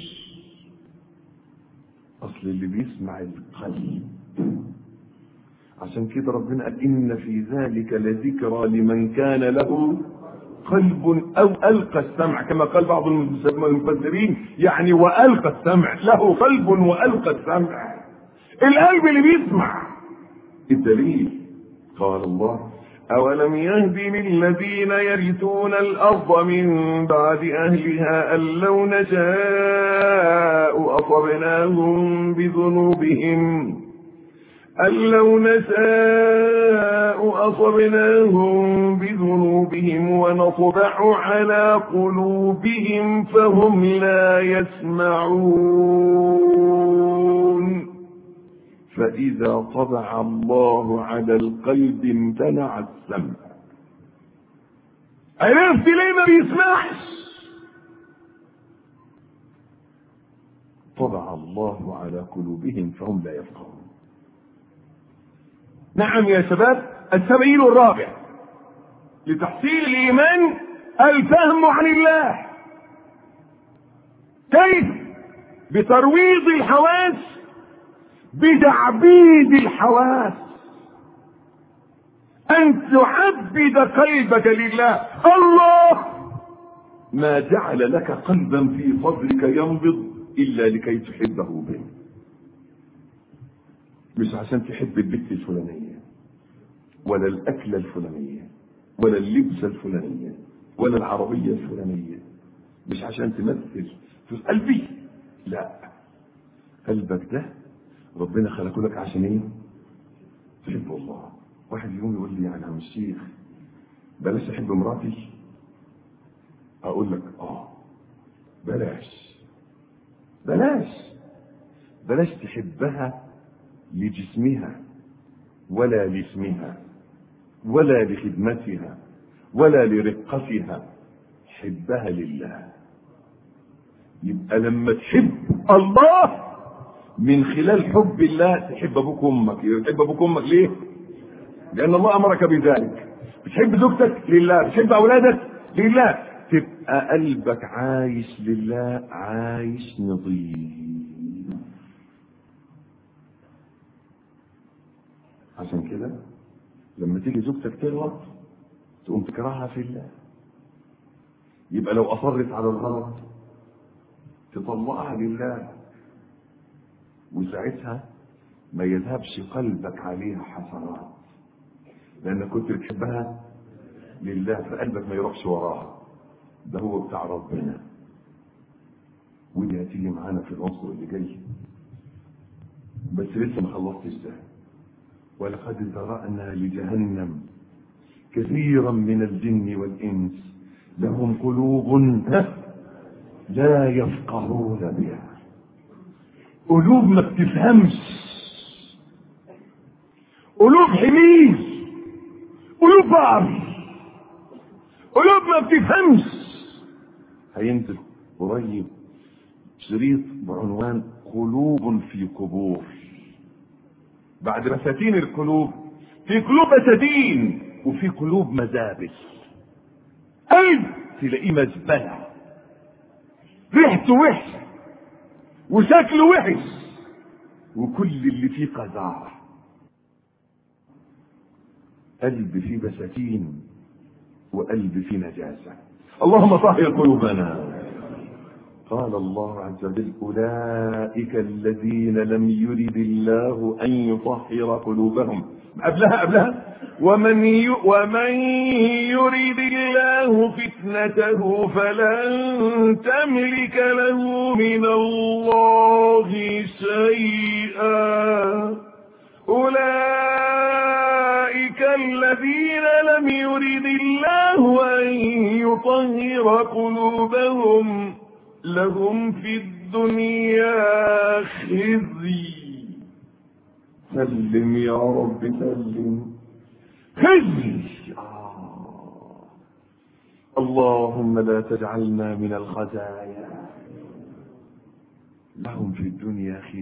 أصل اللي بيسمع القلب. عشان كده ربنا قال: إن في ذلك لذكرى لمن كان له قلب أو ألقى السمع، كما قال بعض المفسرين يعني وألقى السمع، له قلب وألقى السمع. القلب اللي بيسمع. الدليل قال الله: أولم يهد للذين يرثون الأرض من بعد أهلها أن لو نشاء أصبناهم بذنوبهم ونطبع على قلوبهم فهم لا يسمعون فإذا طبع الله على القلب امتنع السمع. عرفت ليه ما بيسمعش؟ طبع الله على قلوبهم فهم لا يفقهون. نعم يا شباب، السبيل الرابع لتحصيل الإيمان الفهم عن الله. كيف؟ بترويض الحواس، بتعبيد الحواس، أن تعبد قلبك لله. الله ما جعل لك قلبا في صدرك ينبض إلا لكي تحبه به، مش عشان تحب البنت الفلانية ولا الأكلة الفلانية ولا اللبسة الفلانية ولا العربية الفلانية، مش عشان تمثل في قلبي. لا، قلبك ده ربنا خلقه لك عشان ايه؟ تحب الله. واحد يوم يقول لي يعني يا عم الشيخ بلاش احب مراتي. اقول لك بلاش تحبها لجسمها ولا لاسمها ولا لخدمتها ولا لرقتها، حبها لله. يبقى لما تحب الله من خلال حب الله تحب ابوك وامك. تحب ابوك وامك ليه؟ لان الله امرك بذلك. بتحب زوجتك لله، بتحب اولادك لله، تبقى قلبك عايش لله، عايش نظيف. عشان كده لما تيجي زوجتك تغلط تقوم تكرهها في الله. يبقى لو اصرت على الغلط تطلقها لله، وساعتها ما يذهبش قلبك عليها حسرات، لأنك كنت بتحبها لله، فقلبك ما يروحش وراها، ده هو بتاع ربنا. ودي هتيجي معانا في العنصر اللي جاي، بس لسه ما خلصتش ده. ولقد ذرأنا لجهنم كثيرا من الجن والإنس لهم قلوب لا يفقهون بها. قلوب ما بتفهمش، قلوب حمير، قلوب بقر، قلوب ما بتفهمش. هينزل قريب شريط بعنوان قلوب في قبور. بعد بساتين القلوب في قلوب بساتين، وفي قلوب مذابل. قلب تلاقيه مزبله، ريحته وحشه وشكله وحش وكل اللي فيه قذاره. قلب فيه بساتين وقلب فيه نجاسه. اللهم طهر قلوبنا. قال الله عز وجل: أولئك الذين لم يرد الله أن يطهر قلوبهم. قبلها ومن يرد الله فتنته فلن تملك له من الله شيئا. أولئك الذين لم يرد الله أن يطهر قلوبهم لهم في الدنيا خزي. سلم يا رب سلم. خزي. اللهم لا تجعلنا من الخزايا. لهم في الدنيا خزي.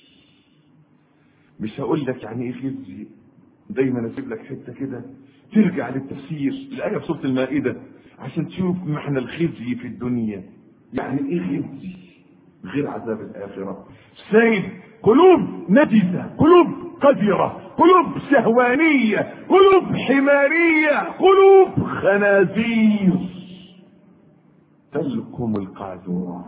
مش هقول لك يعني ايه خزي، دايما اسيب لك حته كده ترجع للتفسير الايه في سوره المائده عشان تشوف معنى الخزي في الدنيا. يعني ايه خزي؟ غير عذاب الاخره. سيد قلوب نجسه، قلوب قذره، قلوب شهوانيه، قلوب حماريه، قلوب خنازير تلكم القاذورات.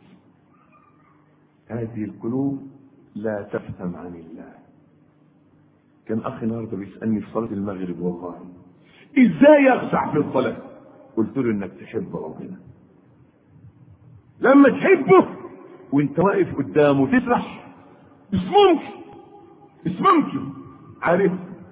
هذه القلوب لا تفهم عن الله. كان اخي النهارده بيسالني في صلاه المغرب، والله ازاي يخشع في الصلاه؟ قلت له انك تحب ربنا. لما تحبه وانت واقف قدامه تسرح، مش ممكن. عارف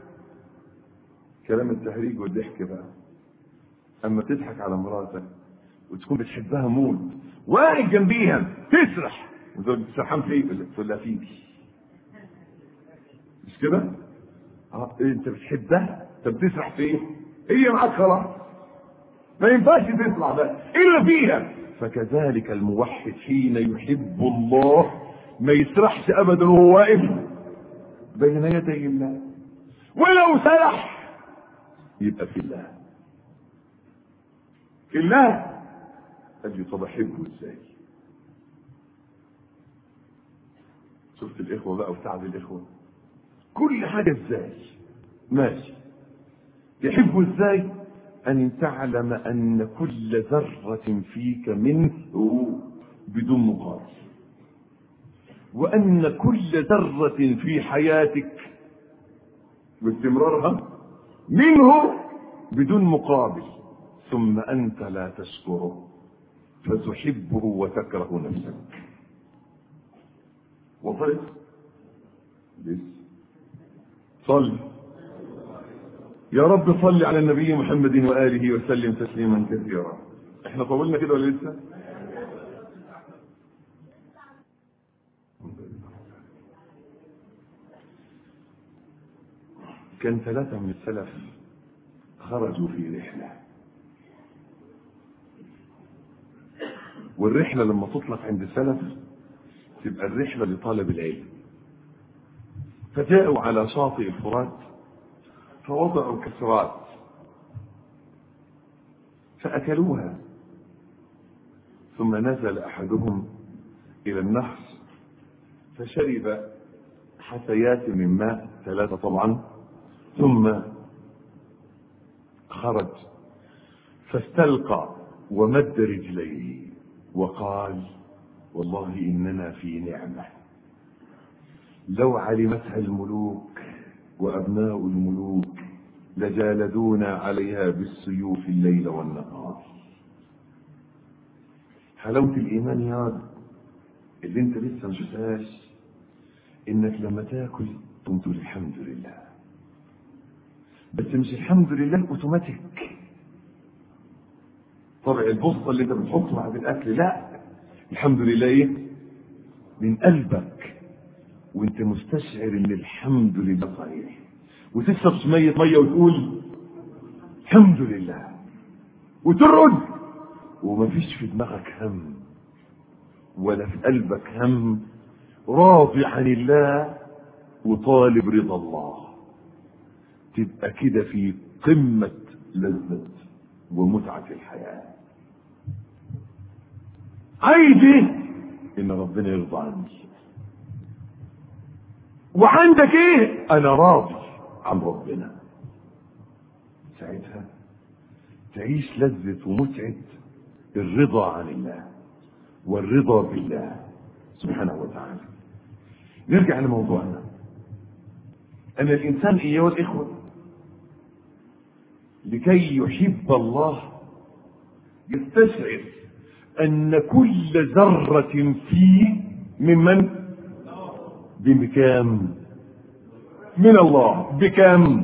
كلام التهريج والضحك بقى، اما تضحك على مراتك وتكون بتحبها موت واقف جنبيها تسرح وتقول سرحان فيك، تقول لها فيكي. مش كده؟ انت بتحبها، انت بتسرح فيه، هي معاك خلاص، ما ينفعش تطلع ده الا فيها. فكذلك الموحد حين يحب الله ما يسرحش ابدا وهو واقف بين يدي الله، ولو سرح يبقى في الله. في الله. اجي طب احبه ازاي؟ شفت الاخوه بقى وسعد الاخوه، كل حاجه ازاي؟ ماشي. تحبه ازاي؟ ان تعلم ان كل ذره فيك منه بدون مقابل، وان كل ذره في حياتك باستمرارها منه بدون مقابل، ثم انت لا تشكره فتحبه وتكره نفسك. وصلت؟ لسه. صل يا رب، صل على النبي محمد وآله وسلم تسليما كثيرا. احنا طولنا كده ولا لسه؟ كان 3 من السلف خرجوا في رحلة، والرحلة لما تطلق عند السلف تبقى الرحلة لطالب العلم. فجاءوا على شاطئ الفرات فوضعوا كسرات فأكلوها، ثم نزل أحدهم إلى النهر فشرب حثيات من ماء 3 طبعا، ثم خرج فاستلقى ومد رجليه وقال والله إننا في نعمة لو علمتها الملوك وأبناء الملوك لجالدونا عليها بالسيوف الليل والنهار. حلاوة الإيمان يا رب اللي انت لسه ما شفتهاش، انك لما تاكل تقول الحمد لله، بس مش الحمد لله اوتوماتيك طبع البسطة اللي انت بتحطه بعد الاكل، لا، الحمد لله ايه؟ من قلبك وانت مستشعر ان الحمد لله صحيح، وتشرب شوية ميه وتقول الحمد لله، وترقد ومفيش في دماغك هم ولا في قلبك هم، راضي عن الله وطالب رضا الله، تبقى كده في قمة لذة ومتعة الحياة. عايز ايه؟ ان ربنا يرضى عني، وعندك ايه؟ انا راضي عن ربنا. ساعتها تعيش لذة ومتعة الرضا عن الله والرضا بالله سبحانه وتعالى. نرجع لموضوعنا، ان الانسان ايها الاخوة لكي يحب الله يستشعر ان كل ذرة فيه ممن؟ بكام؟ من الله. بكام؟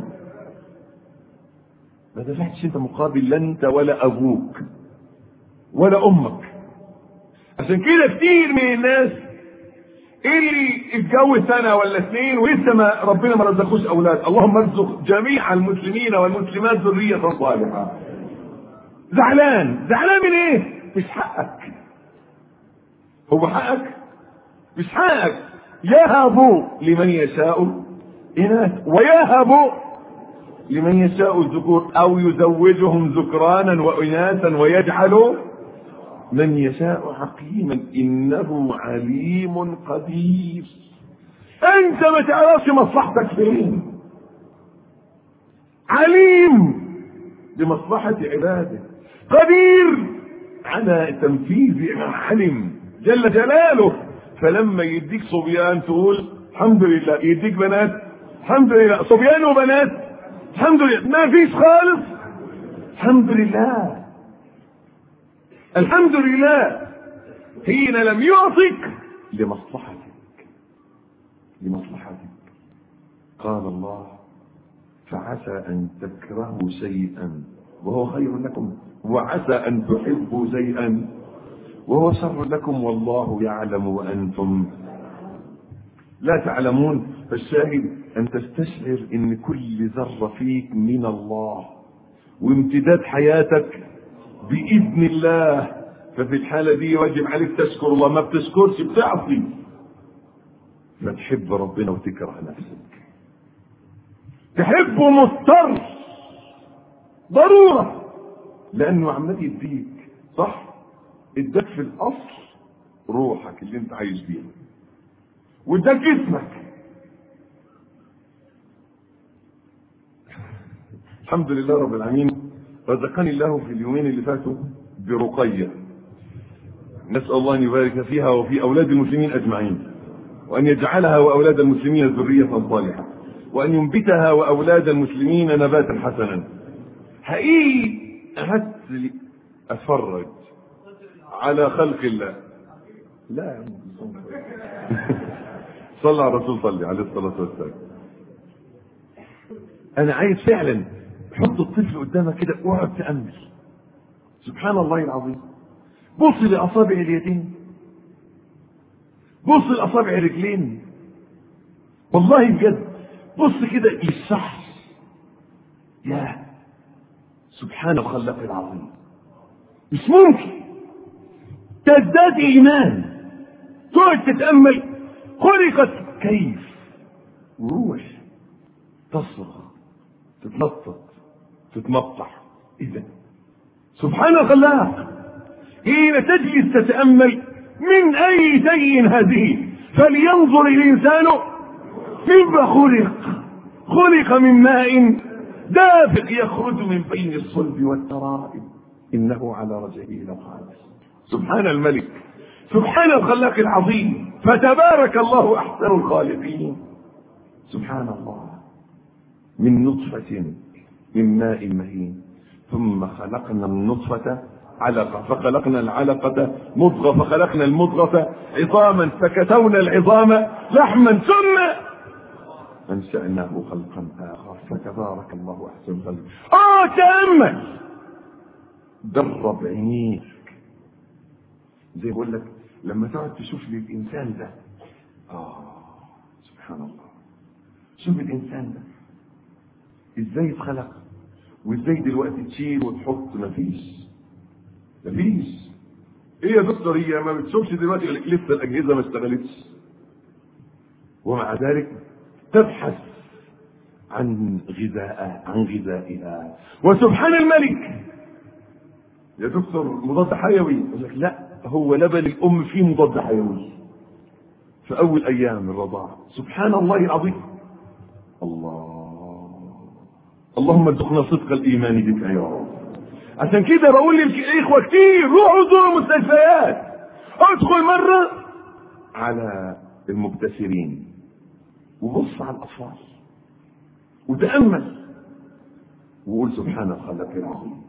ما دفعتش انت مقابل، لا انت ولا ابوك ولا امك. عشان كده كتير من الناس اللي اتجوز 1 ولا 2 ولسه ما ربنا ما رزقوش اولاد، اللهم ارزق جميع المسلمين والمسلمات ذرية صالحة، زعلان من ايه؟ مش حقك. هو حقك؟ مش حقك. يهب لمن يشاء إناث ويهب لمن يشاء الذكور أو يزوجهم ذكرانا وإناثا ويجعل من يشاء حكيما إنه عليم قدير. أنت ما تعرفش مصلحتك فين، عليم بمصلحة عباده، قدير على تنفيذ ما علم جل جلاله. فلما يديك صبيان تقول الحمد لله، يديك بنات الحمد لله، صبيان وبنات الحمد لله، ما فيش خالص الحمد لله. الحمد لله حين لم يعطك لمصلحتك. قال الله فعسى ان تكرهوا شيئا وهو خير لكم، وعسى ان تحبوا شيئا وهو شر لكم، والله يعلم وانتم لا تعلمون. فالشاهد ان تستشعر ان كل ذرة فيك من الله، وامتداد حياتك باذن الله. ففي الحالة دي واجب عليك تشكر الله، ما بتشكرش بتعصي، فتحب ربنا وتكره نفسك. تحبه مضطر ضرورة، لانه عمال يديك، صح؟ اداك في الاصل روحك اللي انت عايش بيها، واداك جسمك. الحمد لله رب العالمين، رزقني الله في اليومين اللي فاتوا برقية، نسأل الله ان يبارك فيها وفي اولاد المسلمين اجمعين، وان يجعلها واولاد المسلمين ذرية صالحة، وان ينبتها واولاد المسلمين نباتا حسنا. حقيقي قعدت اتفرج على خلق الله. لا يا عم صلى على الرسول، صلي عليه الصلاة والسلام. انا عايز فعلا حط الطفل قدامك كده واقعد تأمل. سبحان الله العظيم، بص لاصابع اليدين، بص لاصابع الرجلين، والله بجد بص كده للشعر. يا سبحان الخلاق العظيم، مش ممكن تزداد ايمان تقعد تتامل خلقت كيف، وروح تصرخ تتنطط تتمطع. اذا سبحان الخلاق، حين تجلس تتامل من اي شيء هذه، فلينظر الانسان مما خلق، خلق من ماء دافق يخرج من بين الصلب والترائب، انه على رجعه لقادر. سبحان الملك، سبحان الخلاق العظيم، فتبارك الله احسن الخالقين. سبحان الله، من نطفة من ماء مهين، ثم خلقنا النطفة علقة، فخلقنا العلقة مضغة، فخلقنا المضغة عظاما، فكسونا العظام لحما، ثم أنشأناه خلقا آخر، فتبارك الله أحسن الخالقين. تأمل، درب عينيك. زي بقول لك لما تقعد تشوف لي الإنسان ده، سبحان الله، شوف الإنسان ده إزاي اتخلق، وإزاي دلوقتي تشيل وتحط. مفيش إيه يا دكتور، هي ما بتشوفش دلوقتي لسه الأجهزة ما اشتغلتش، ومع ذلك تبحث عن غذائها. وسبحان الملك، يا دكتور مضاد حيوي، يقول لك لا، هو لبن الام فيه مضاد حيوي في اول ايام الرضاعه. سبحان الله العظيم. اللهم ارزقنا صدق الايمان بك يا رب. عشان كده بقول للاخوه كتير، روحوا زوروا المستشفيات، ادخل مره على المبتسرين وبص على الاطفال وتامل وقول سبحان الخلاق العظيم.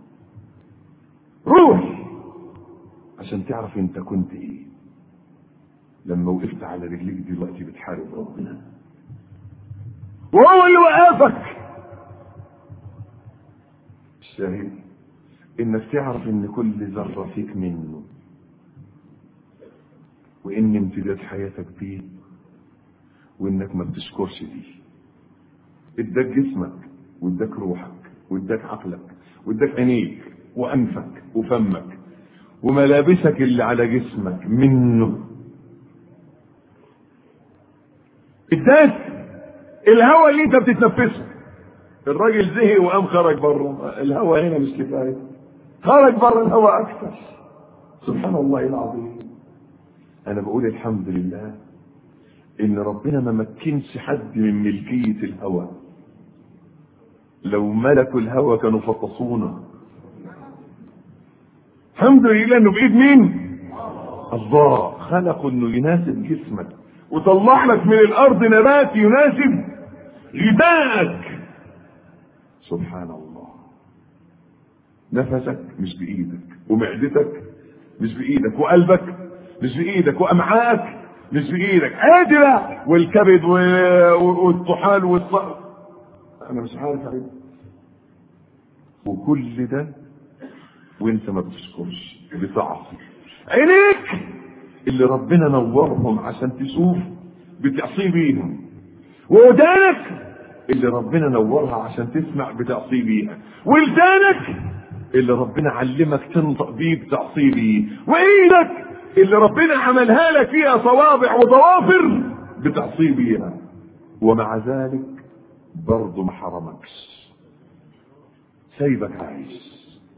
روح عشان تعرف انت كنت ايه لما وقفت على رجليك دلوقتي بتحارب ربنا، وهو اللي وقفك. الشاهد انك تعرف ان كل ذرة فيك منه، وان امتداد حياتك بيه، وانك ما بتشكرش دي. اداك جسمك، واداك روحك، واداك عقلك، واداك عينيك وانفك وفمك وملابسك اللي على جسمك منه. اداك الهواء اللي انت بتتنفسه. الراجل زهق وقام خرج بره، الهواء هنا مش كفايه، خرج بره الهواء اكثر. سبحان الله العظيم. انا بقول الحمد لله ان ربنا ما مكنش حد من ملكيه الهواء. لو ملكوا الهواء كانوا فطسونا. الحمد لله انه بايد مين؟ الله. خلقه انه يناسب جسمك، وطلع لك من الارض نبات يناسب غذائك. سبحان الله. نفسك مش بايدك، ومعدتك مش بايدك، وقلبك مش بايدك، وامعائك مش بايدك، عادلة، والكبد والطحال والصقر انا مش عارف عليه. وكل ده وانت ما بتشكرش، بتعصي. عينيك اللي ربنا نورهم عشان تشوف بتعصي بيهم، ودانك اللي ربنا نورها عشان تسمع بتعصي بيها، ولسانك اللي ربنا علمك تنطق بيه بتعصي بيه، وايدك اللي ربنا عملها لك فيها صوابع وضوافر بتعصي بيها، ومع ذلك برضه ما حرمكش، سايبك عايش.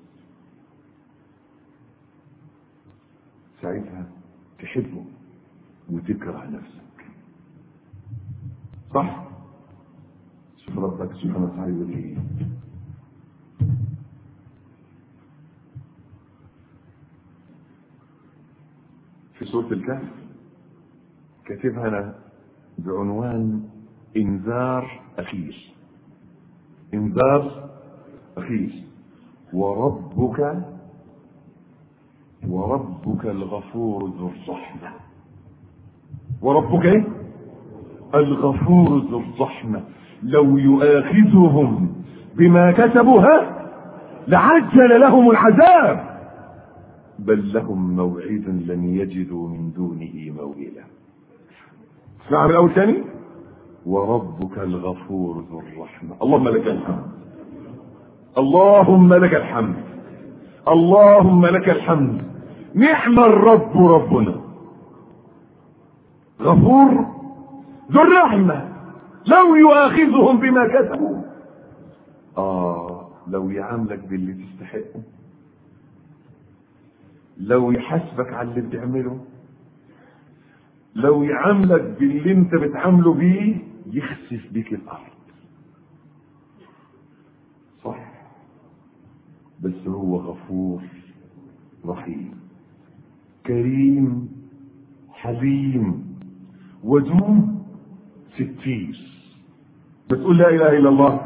ساعتها تحبه وتكره نفسك. صح؟ شوف ربك سبحانه وتعالى ايه. في سورة الكهف كاتبها انا بعنوان انذار اخير. انذار اخير. وربك الغفور ذو الرحمة. وربك ايه؟ الغفور ذو الرحمة. لو يؤاخذهم بما كسبوا لعجل لهم العذاب، بل لهم موعد لن يجدوا من دونه موئلا. اسمع من الاول ثاني. وربك الغفور ذو الرحمة. اللهم لك الحمد، اللهم لك الحمد، اللهم لك الحمد. نعم الرب ربنا، غفور ذو الرحمة. لو يؤاخذهم بما كسبوا، لو يعاملك باللي تستحقه، لو يحاسبك على اللي بتعمله، لو يعاملك باللي انت بتعامله بيه، يخسف بيك الارض. صح، بس هو غفور رحيم كريم حليم ودود ستير. بتقول لا اله الا الله.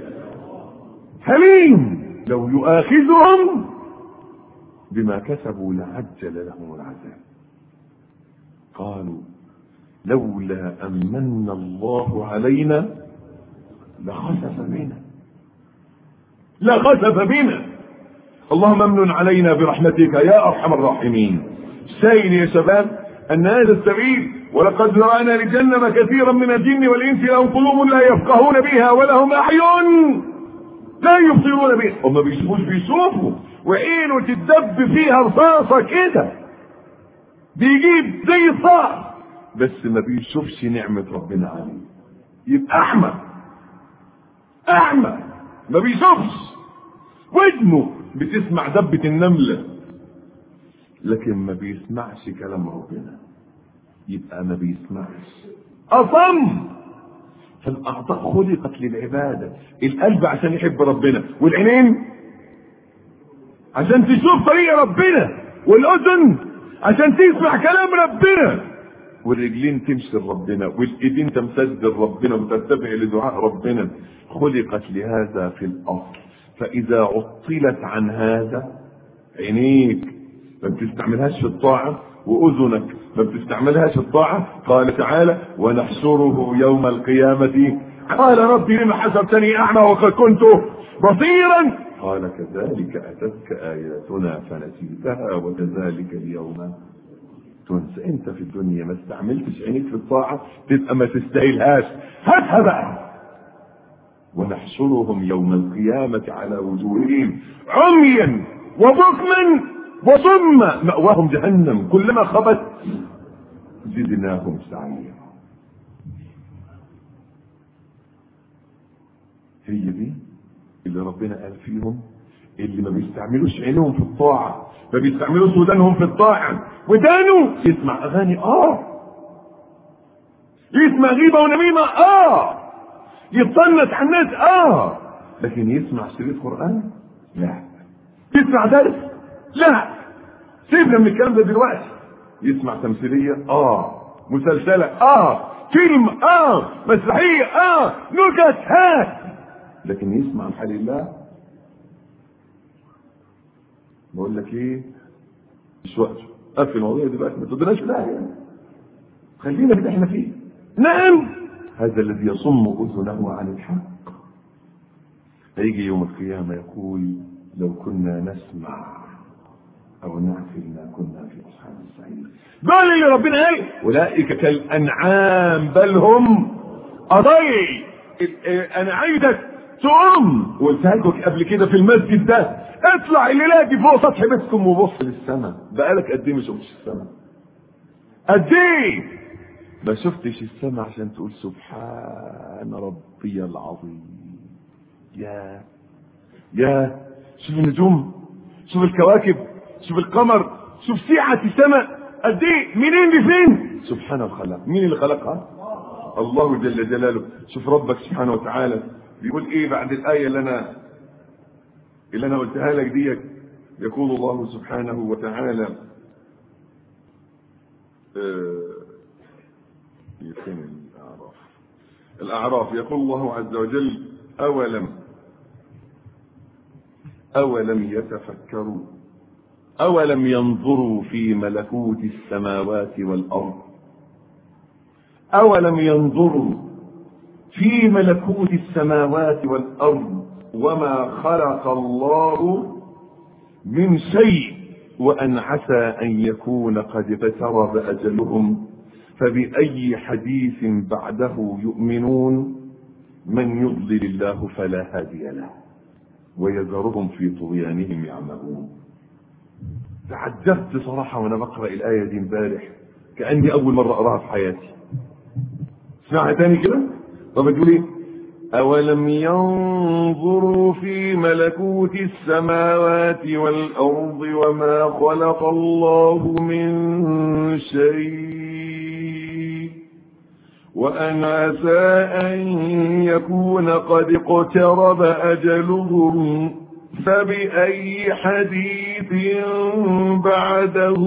حليم. لو يؤاخذهم بما كسبوا لعجل لهم العذاب. قالوا لولا أمن الله علينا لخسف بنا. اللهم امن علينا برحمتك يا ارحم الراحمين. سائل يا شباب ان هذا السبيل ولقد ذرأنا لجهنم كثيرا من الجن والانس لهم قلوب لا يفقهون بها ولهم اعين لا يبصرون بها. هم بيشوفوا وعينه تدب فيها رصاصه كده، بيجيب زي الصقر، بس ما بيشوفش نعمه ربنا عليه، يبقى اعمى ما بيشوفش. ودنه بتسمع دبة النملة لكن ما بيسمعش كلام ربنا، يبقى ما بيسمعش. أصم. فالأعضاء خلقت للعبادة. القلب عشان يحب ربنا، والعينين عشان تشوف طريق ربنا، والأذن عشان تسمع كلام ربنا، والرجلين تمشي لربنا، والإيدين تمتد لربنا وتتبع لدعاء ربنا. خلقت لهذا في الأصل. فإذا عطلت عن هذا، عينيك ما بتستعملهاش في الطاعة، وأذنك ما بتستعملهاش في الطاعة. قال تعالى ونحشره يوم القيامة قال ربي لما حشرتني أعمى وقد كنت بصيرا قال كذلك أتتك آياتنا فنسيتها وكذلك اليوم تنسى. انت في الدنيا ما استعملتش عينيك في الطاعة تبقى ما تستاهلهاش، هاتها بقى. ونحشرهم يوم القيامة على وجوههم عميا وبكما وصما مأواهم جهنم كلما خبت زدناهم سعيرا. هي دي اللي ربنا قال فيهم اللي ما بيستعملوش عينهم في الطاعة، ما بيستعملوش ودانهم في الطاعة. ودانه يسمع اغاني يسمع غيبة ونميمة يطنط على الناس لكن يسمع شريط قرآن لا، يسمع درس لا. سيبنا من الكلام ده دلوقتي. يسمع تمثيلية مسلسلة فيلم مسرحية نكت لكن يسمع عن حال الله. بقول لك ايه، مش وقته. قفل الموضوع دلوقتي، ما تدناش لا، خلينا في اللي احنا فيه. نعم، هذا الذي يصم اذنه عن الحق هيجي يوم القيامة يقول لو كنا نسمع او نعقل ما كنا في اصحاب السعير. قال اللي ربنا قال اولئك كالانعام بل هم قضايا انا عايزك تقوم، قلتها لكم قبل كده في المسجد ده، اطلع الليله دي فوق سطح بيتكم وبص للسماء. بقالك قد ايه ما شفتش السماء؟ قد ايه ما شفتش السماء عشان تقول سبحان ربي العظيم. يا شوف النجوم، شوف الكواكب، شوف القمر، شوف سعة السماء قد ايه، منين لفين. سبحان الخلاق. مين اللي خلقها؟ الله جل جلاله. شوف ربك سبحانه وتعالى بيقول ايه بعد الآية اللي انا قلتها لك ديت. يقول الله سبحانه وتعالى الأعراف يقول الله عز وجل أولم يتفكروا أولم ينظروا في ملكوت السماوات والأرض أولم ينظروا في ملكوت السماوات والأرض وما خلق الله من شيء وأن عسى أن يكون قد اقترب أجلهم فبأي حديث بعده يؤمنون من يضلل الله فلا هادي له ويذرهم في طغيانهم يعمهون. تعجبت صراحة وانا بقرأ الآية دي امبارح كأني أول مرة أقراها في حياتي. اسمعها تاني كده. طب تقول ايه؟ أولم ينظروا في ملكوت السماوات والأرض وما خلق الله من شيء وأن عسى أن يكون قد اقترب أجلهم فبأي حديث بعده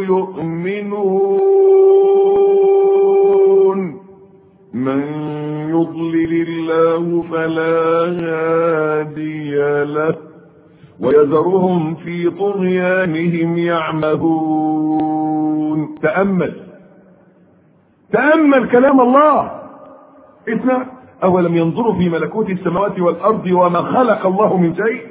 يؤمنون من يضلل الله فلا هادي له ويذرهم في طغيانهم يعمهون. تأمل كلام الله. اسمع. أولم ينظروا في ملكوت السماوات والأرض وما خلق الله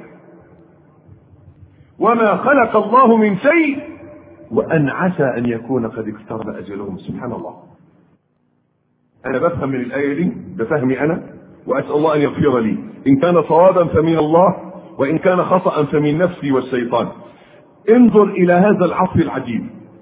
من شيء وأن عسى أن يكون قد اقترب أجلهم. سبحان الله. أنا بفهم من الآية دي بفهمي أنا، وأسأل الله أن يغفر لي إن كان صوابا فمن الله وإن كان خطأ فمن نفسي والشيطان. انظر إلى هذا العطف العجيب.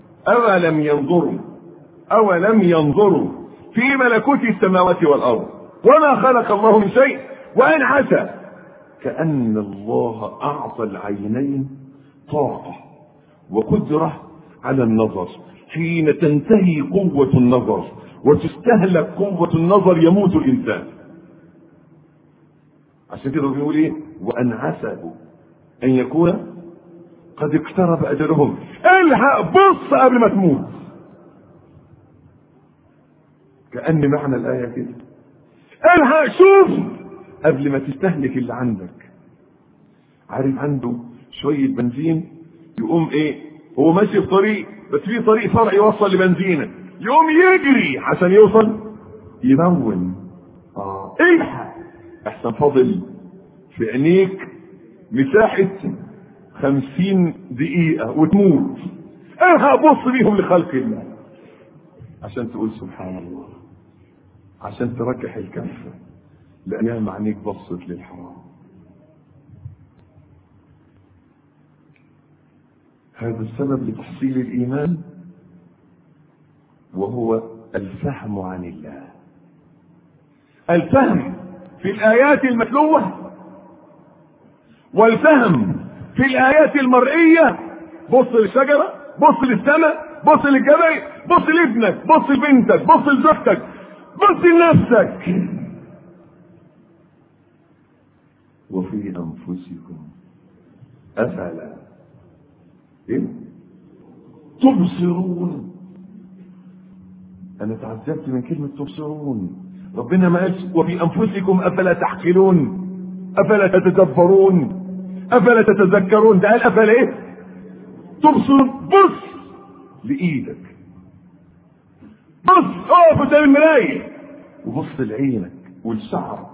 أولم ينظروا في ملكوت السماوات والأرض وما خلق الله من شيء وأن عسى. كأن الله أعطى العينين طاقة وقدرة على النظر. حين تنتهي قوة النظر وتستهلك قوة النظر يموت الإنسان. عشان كده بيقول ايه؟ وأن عسى أن يكون قد اقترب أجلهم. الحق بص قبل ما تموت. كأن معنى الآية كده. الحق شوف قبل ما تستهلك اللي عندك. عارف عنده شوية بنزين يقوم ايه؟ هو ماشي في طريق بس في طريق فرع يوصل لبنزينه يقوم يجري عشان يوصل يمون. الحق احسن فاضل في عينيك مساحة 50 دقيقة وتموت. الحق بص بيهم لخلق الله عشان تقول سبحان الله، عشان تركح الكفة لأنها معنيك بصت للحرام. هذا السبب لتحصيل الإيمان وهو الفهم عن الله. الفهم في الآيات المتلوة والفهم في الآيات المرئية. بص للشجرة، بص للسماء، بص للجبل، بص لابنك، بص لبنتك، بص لزوجتك، بص لنفسك. وفي أنفسكم أفلا تبصرون. أنا تعجبت من كلمة تبصرون. ربنا ما قالش وفي أنفسكم أفلا تعقلون، أفلا تتدبرون، أفلا تتذكرون. ده قال أفلا إيه؟ تبصر. بص لإيدك، بص اقف قدام المراية وبص لعينك ولشعرك.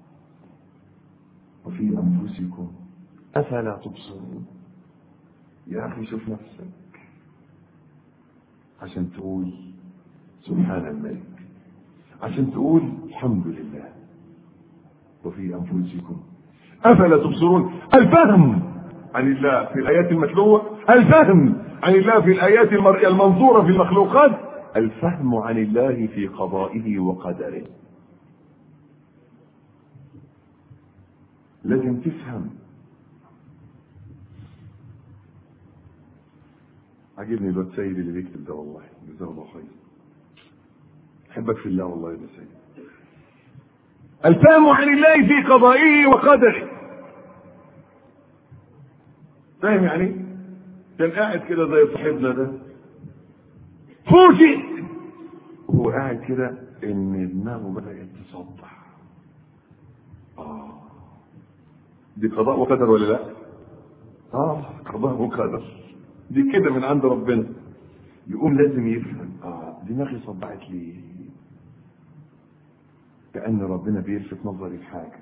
وفي أنفسكم أفلا تبصرون. يا أخي شوف نفسك عشان تقول سبحان الملك، عشان تقول الحمد لله. وفي أنفسكم أفلا تبصرون. الفهم عن الله في الآيات المتلوة، الفهم عن الله في الآيات المرئية المنظورة في المخلوقات، الفهم عن الله في قضائه وقدره. لازم تفهم. عجبني الواد سيد اللي بيكتب ده، والله جزاه الله خير. احبك في الله والله يا سيد. الفهم عن الله في قضائه وقدره. فاهم يعني؟ كان قاعد كده زي صاحبنا ده، فوجئ وهو قاعد كده ان دماغه بدأت تصدع. دي قضاء وقدر ولا لا؟ قضاء وقدر، دي كده من عند ربنا. يقوم لازم يفهم دماغي صدعت ليه؟ كأن ربنا بيلفت نظري لحاجة.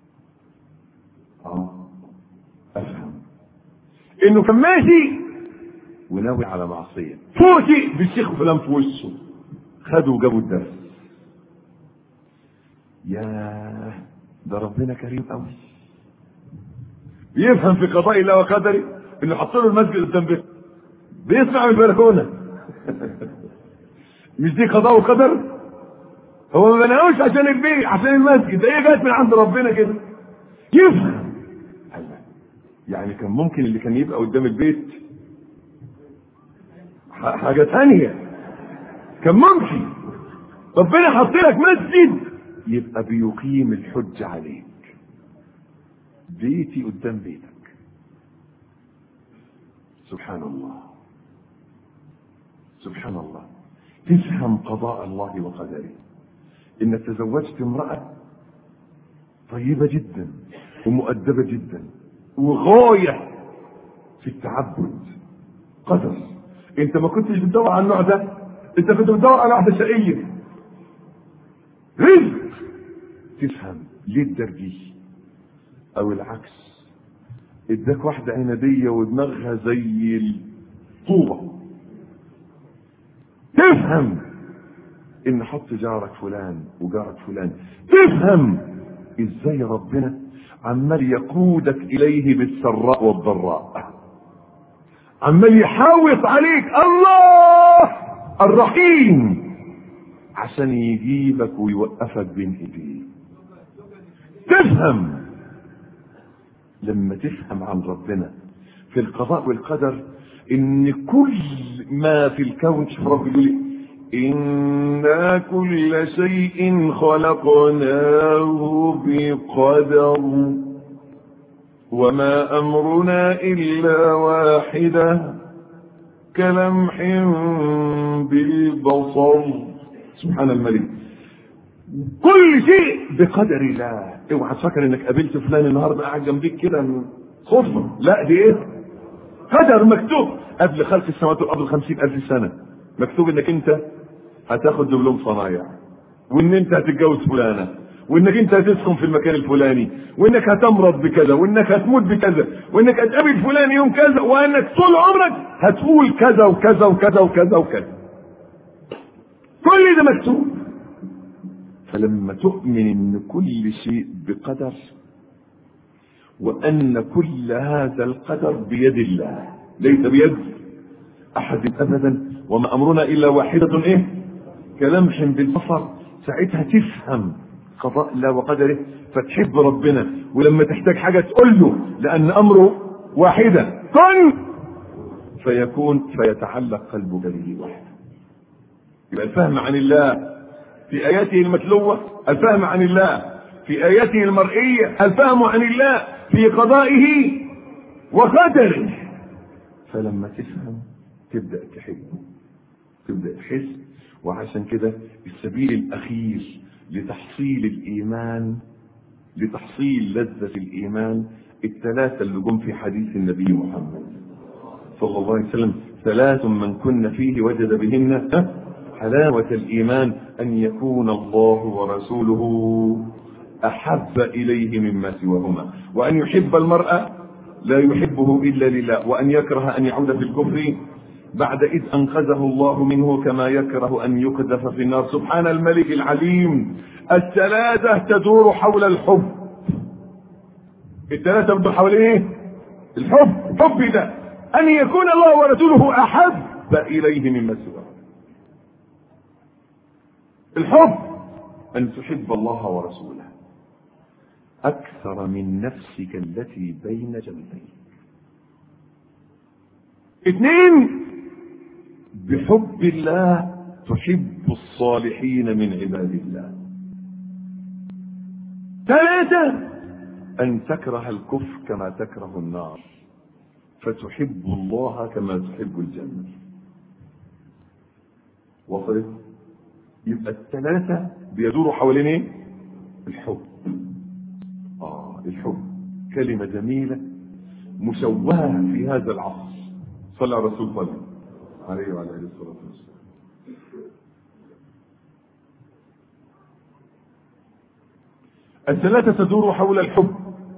افهم انه كان ماشي وناوي على معصية، فوجئ بالشيخ فلان في وشه، خدوا وجابوا الدرس. ياه، ده ربنا كريم قوي، بيفهم في قضاء الله وقدره. انه حط له المسجد قدام بيته، بيسمع من البلكونه. مش دي قضاء وقدر؟ هو ما بناهوش عشان البيت، عشان المسجد، ده جت من عند ربنا كده. يفهم. يعني كان ممكن اللي كان يبقى قدام البيت حاجه ثانيه، كان ممكن ربنا حط لك مسجد يبقى بيقيم الحج عليك. بيتي قدام بيتك. سبحان الله، سبحان الله. تفهم قضاء الله وقدره. انك تزوجت امرأة طيبة جدا ومؤدبة جدا وغاية في التعبد، قدر. انت ما كنتش بتدور على النوع ده، انت كنت بتدور على واحدة شقية، رزق. تفهم ليه الدرديش او العكس اداك واحدة عنادية ودماغها زي الطوبة. تفهم ان حط جارك فلان وجارك فلان. تفهم ازاي ربنا عمال يقودك اليه بالسراء والضراء، عمال يحاوط عليك. الله الرحيم عشان يجيبك ويوقفك بين ايديه. تفهم لما تفهم عن ربنا في القضاء والقدر ان كل ما في الكون، شوف رب يقول إنا كل شيء خلقناه بقدر وما أمرنا إلا واحدة كلمح بالبصر. سبحان الملك. كل شيء بقدر الله. اوعى تفكر انك قابلت فلان النهارده قاعد جنبيك كده صدفة، لا دي ايه؟ قدر مكتوب قبل خلق السماوات والارض 50,000 سنة. مكتوب انك انت هتاخد دبلوم صنايع، وان انت هتتجوز فلانة، وانك انت هتسكن في المكان الفلاني، وانك هتمرض بكذا، وانك هتموت بكذا، وانك هتقابل فلان يوم كذا، وانك طول عمرك هتقول كذا وكذا وكذا وكذا وكذا. كل ده مكتوب. فلما تؤمن ان كل شيء بقدر، وان كل هذا القدر بيد الله ليس بيد احد ابدا، وما امرنا الا واحدة ايه؟ كلمح بالبصر. ساعتها تفهم قضاء الله وقدره فتحب ربنا، ولما تحتاج حاجة تقول له لان امره واحدة، كن فيكون، فيتعلق قلبك به وحده. يبقى الفهم عن الله في آياته المتلوة، الفهم عن الله في آياته المرئية، الفهم عن الله في قضائه وقدره. فلما تفهم تبدأ تحبه، تبدأ تحس. وعشان كده السبيل الأخير لتحصيل الإيمان، لتحصيل لذة الإيمان، الثلاثة اللي جم في حديث النبي محمد صلى الله عليه وسلم: ثلاث من كن فيه وجد بهن حلاوة الإيمان، أن يكون الله ورسوله أحب إليه مما سواهما، وأن يحب المرء لا يحبه إلا لله، وأن يكره أن يعود في الكفر بعد إذ أنقذه الله منه كما يكره أن يقذف في النار. سبحان الملك العليم. الثلاثة تدور حول الحب. الثلاثة تدور حول ايه؟ الحب. حب ده أن يكون الله ورسوله أحب إليه مما سواه. الحب أن تحب الله ورسوله أكثر من نفسك التي بين جنبيك. 2 بحب الله تحب الصالحين من عباد الله. 3 أن تكره الكفر كما تكره النار فتحب الله كما تحب الجنة. وصلت؟ يبقى الثلاثة بيدوروا حوالين ايه؟ الحب. الحب كلمة جميلة مشوهة في هذا العصر. صلى على الرسول صلى الله عليه وعلى آله الصلاة والسلام. الثلاثة تدور حول الحب.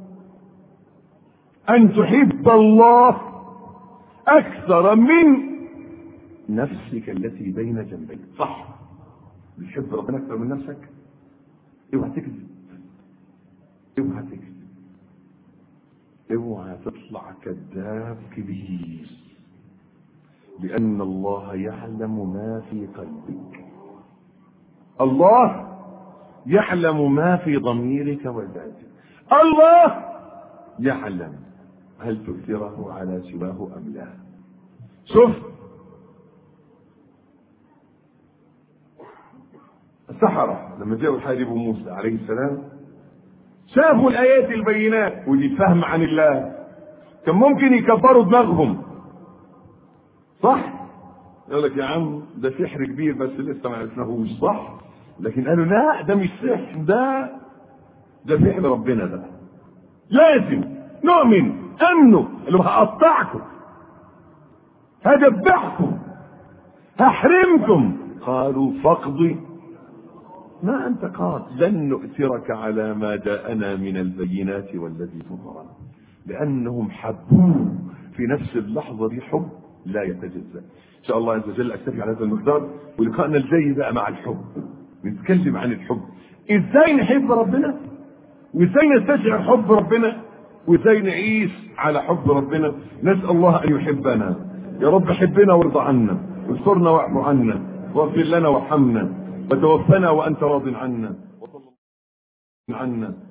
أن تحب الله أكثر من نفسك التي بين جنبيك. صح؟ بتحب ربنا أكثر من نفسك؟ اوعى تكذب، اوعى تكذب، اوعى تطلع كذاب كبير، لأن الله يعلم ما في قلبك. الله يعلم ما في ضميرك وذاتك. الله يعلم هل تؤثره على سواه أم لا. شوف السحرة لما جاءوا يحاربوا موسى عليه السلام شافوا الآيات البينات ودي فهم عن الله، كان ممكن يكبروا دماغهم. صح؟ يقول لك يا عم ده سحر كبير بس لسه ما عرفناهوش. صح؟ لكن قالوا لا ده مش سحر، ده سحر ربنا. ده لازم نؤمن. امنوا اللي هقطعكم، هدبحكم، هحرمكم. قالوا فاقضي ما انت قاض، لن نؤثرك على ما جاءنا من البينات والذي فطرنا. لانهم حبوه في نفس اللحظه دي حب لا يتجزا. ان شاء الله عز وجل اكتفي على هذا المقدار، ولقائنا الجاي بقى مع الحب نتكلم عن الحب، ازاي نحب ربنا وازاي نستشعر حب ربنا وازاي نعيش على حب ربنا. نسال الله ان يحبنا. يا رب حبنا وارض عنا، واسترنا واعف عنا، واغفر لنا وارحمنا، وتوفنا وانت راض عنا،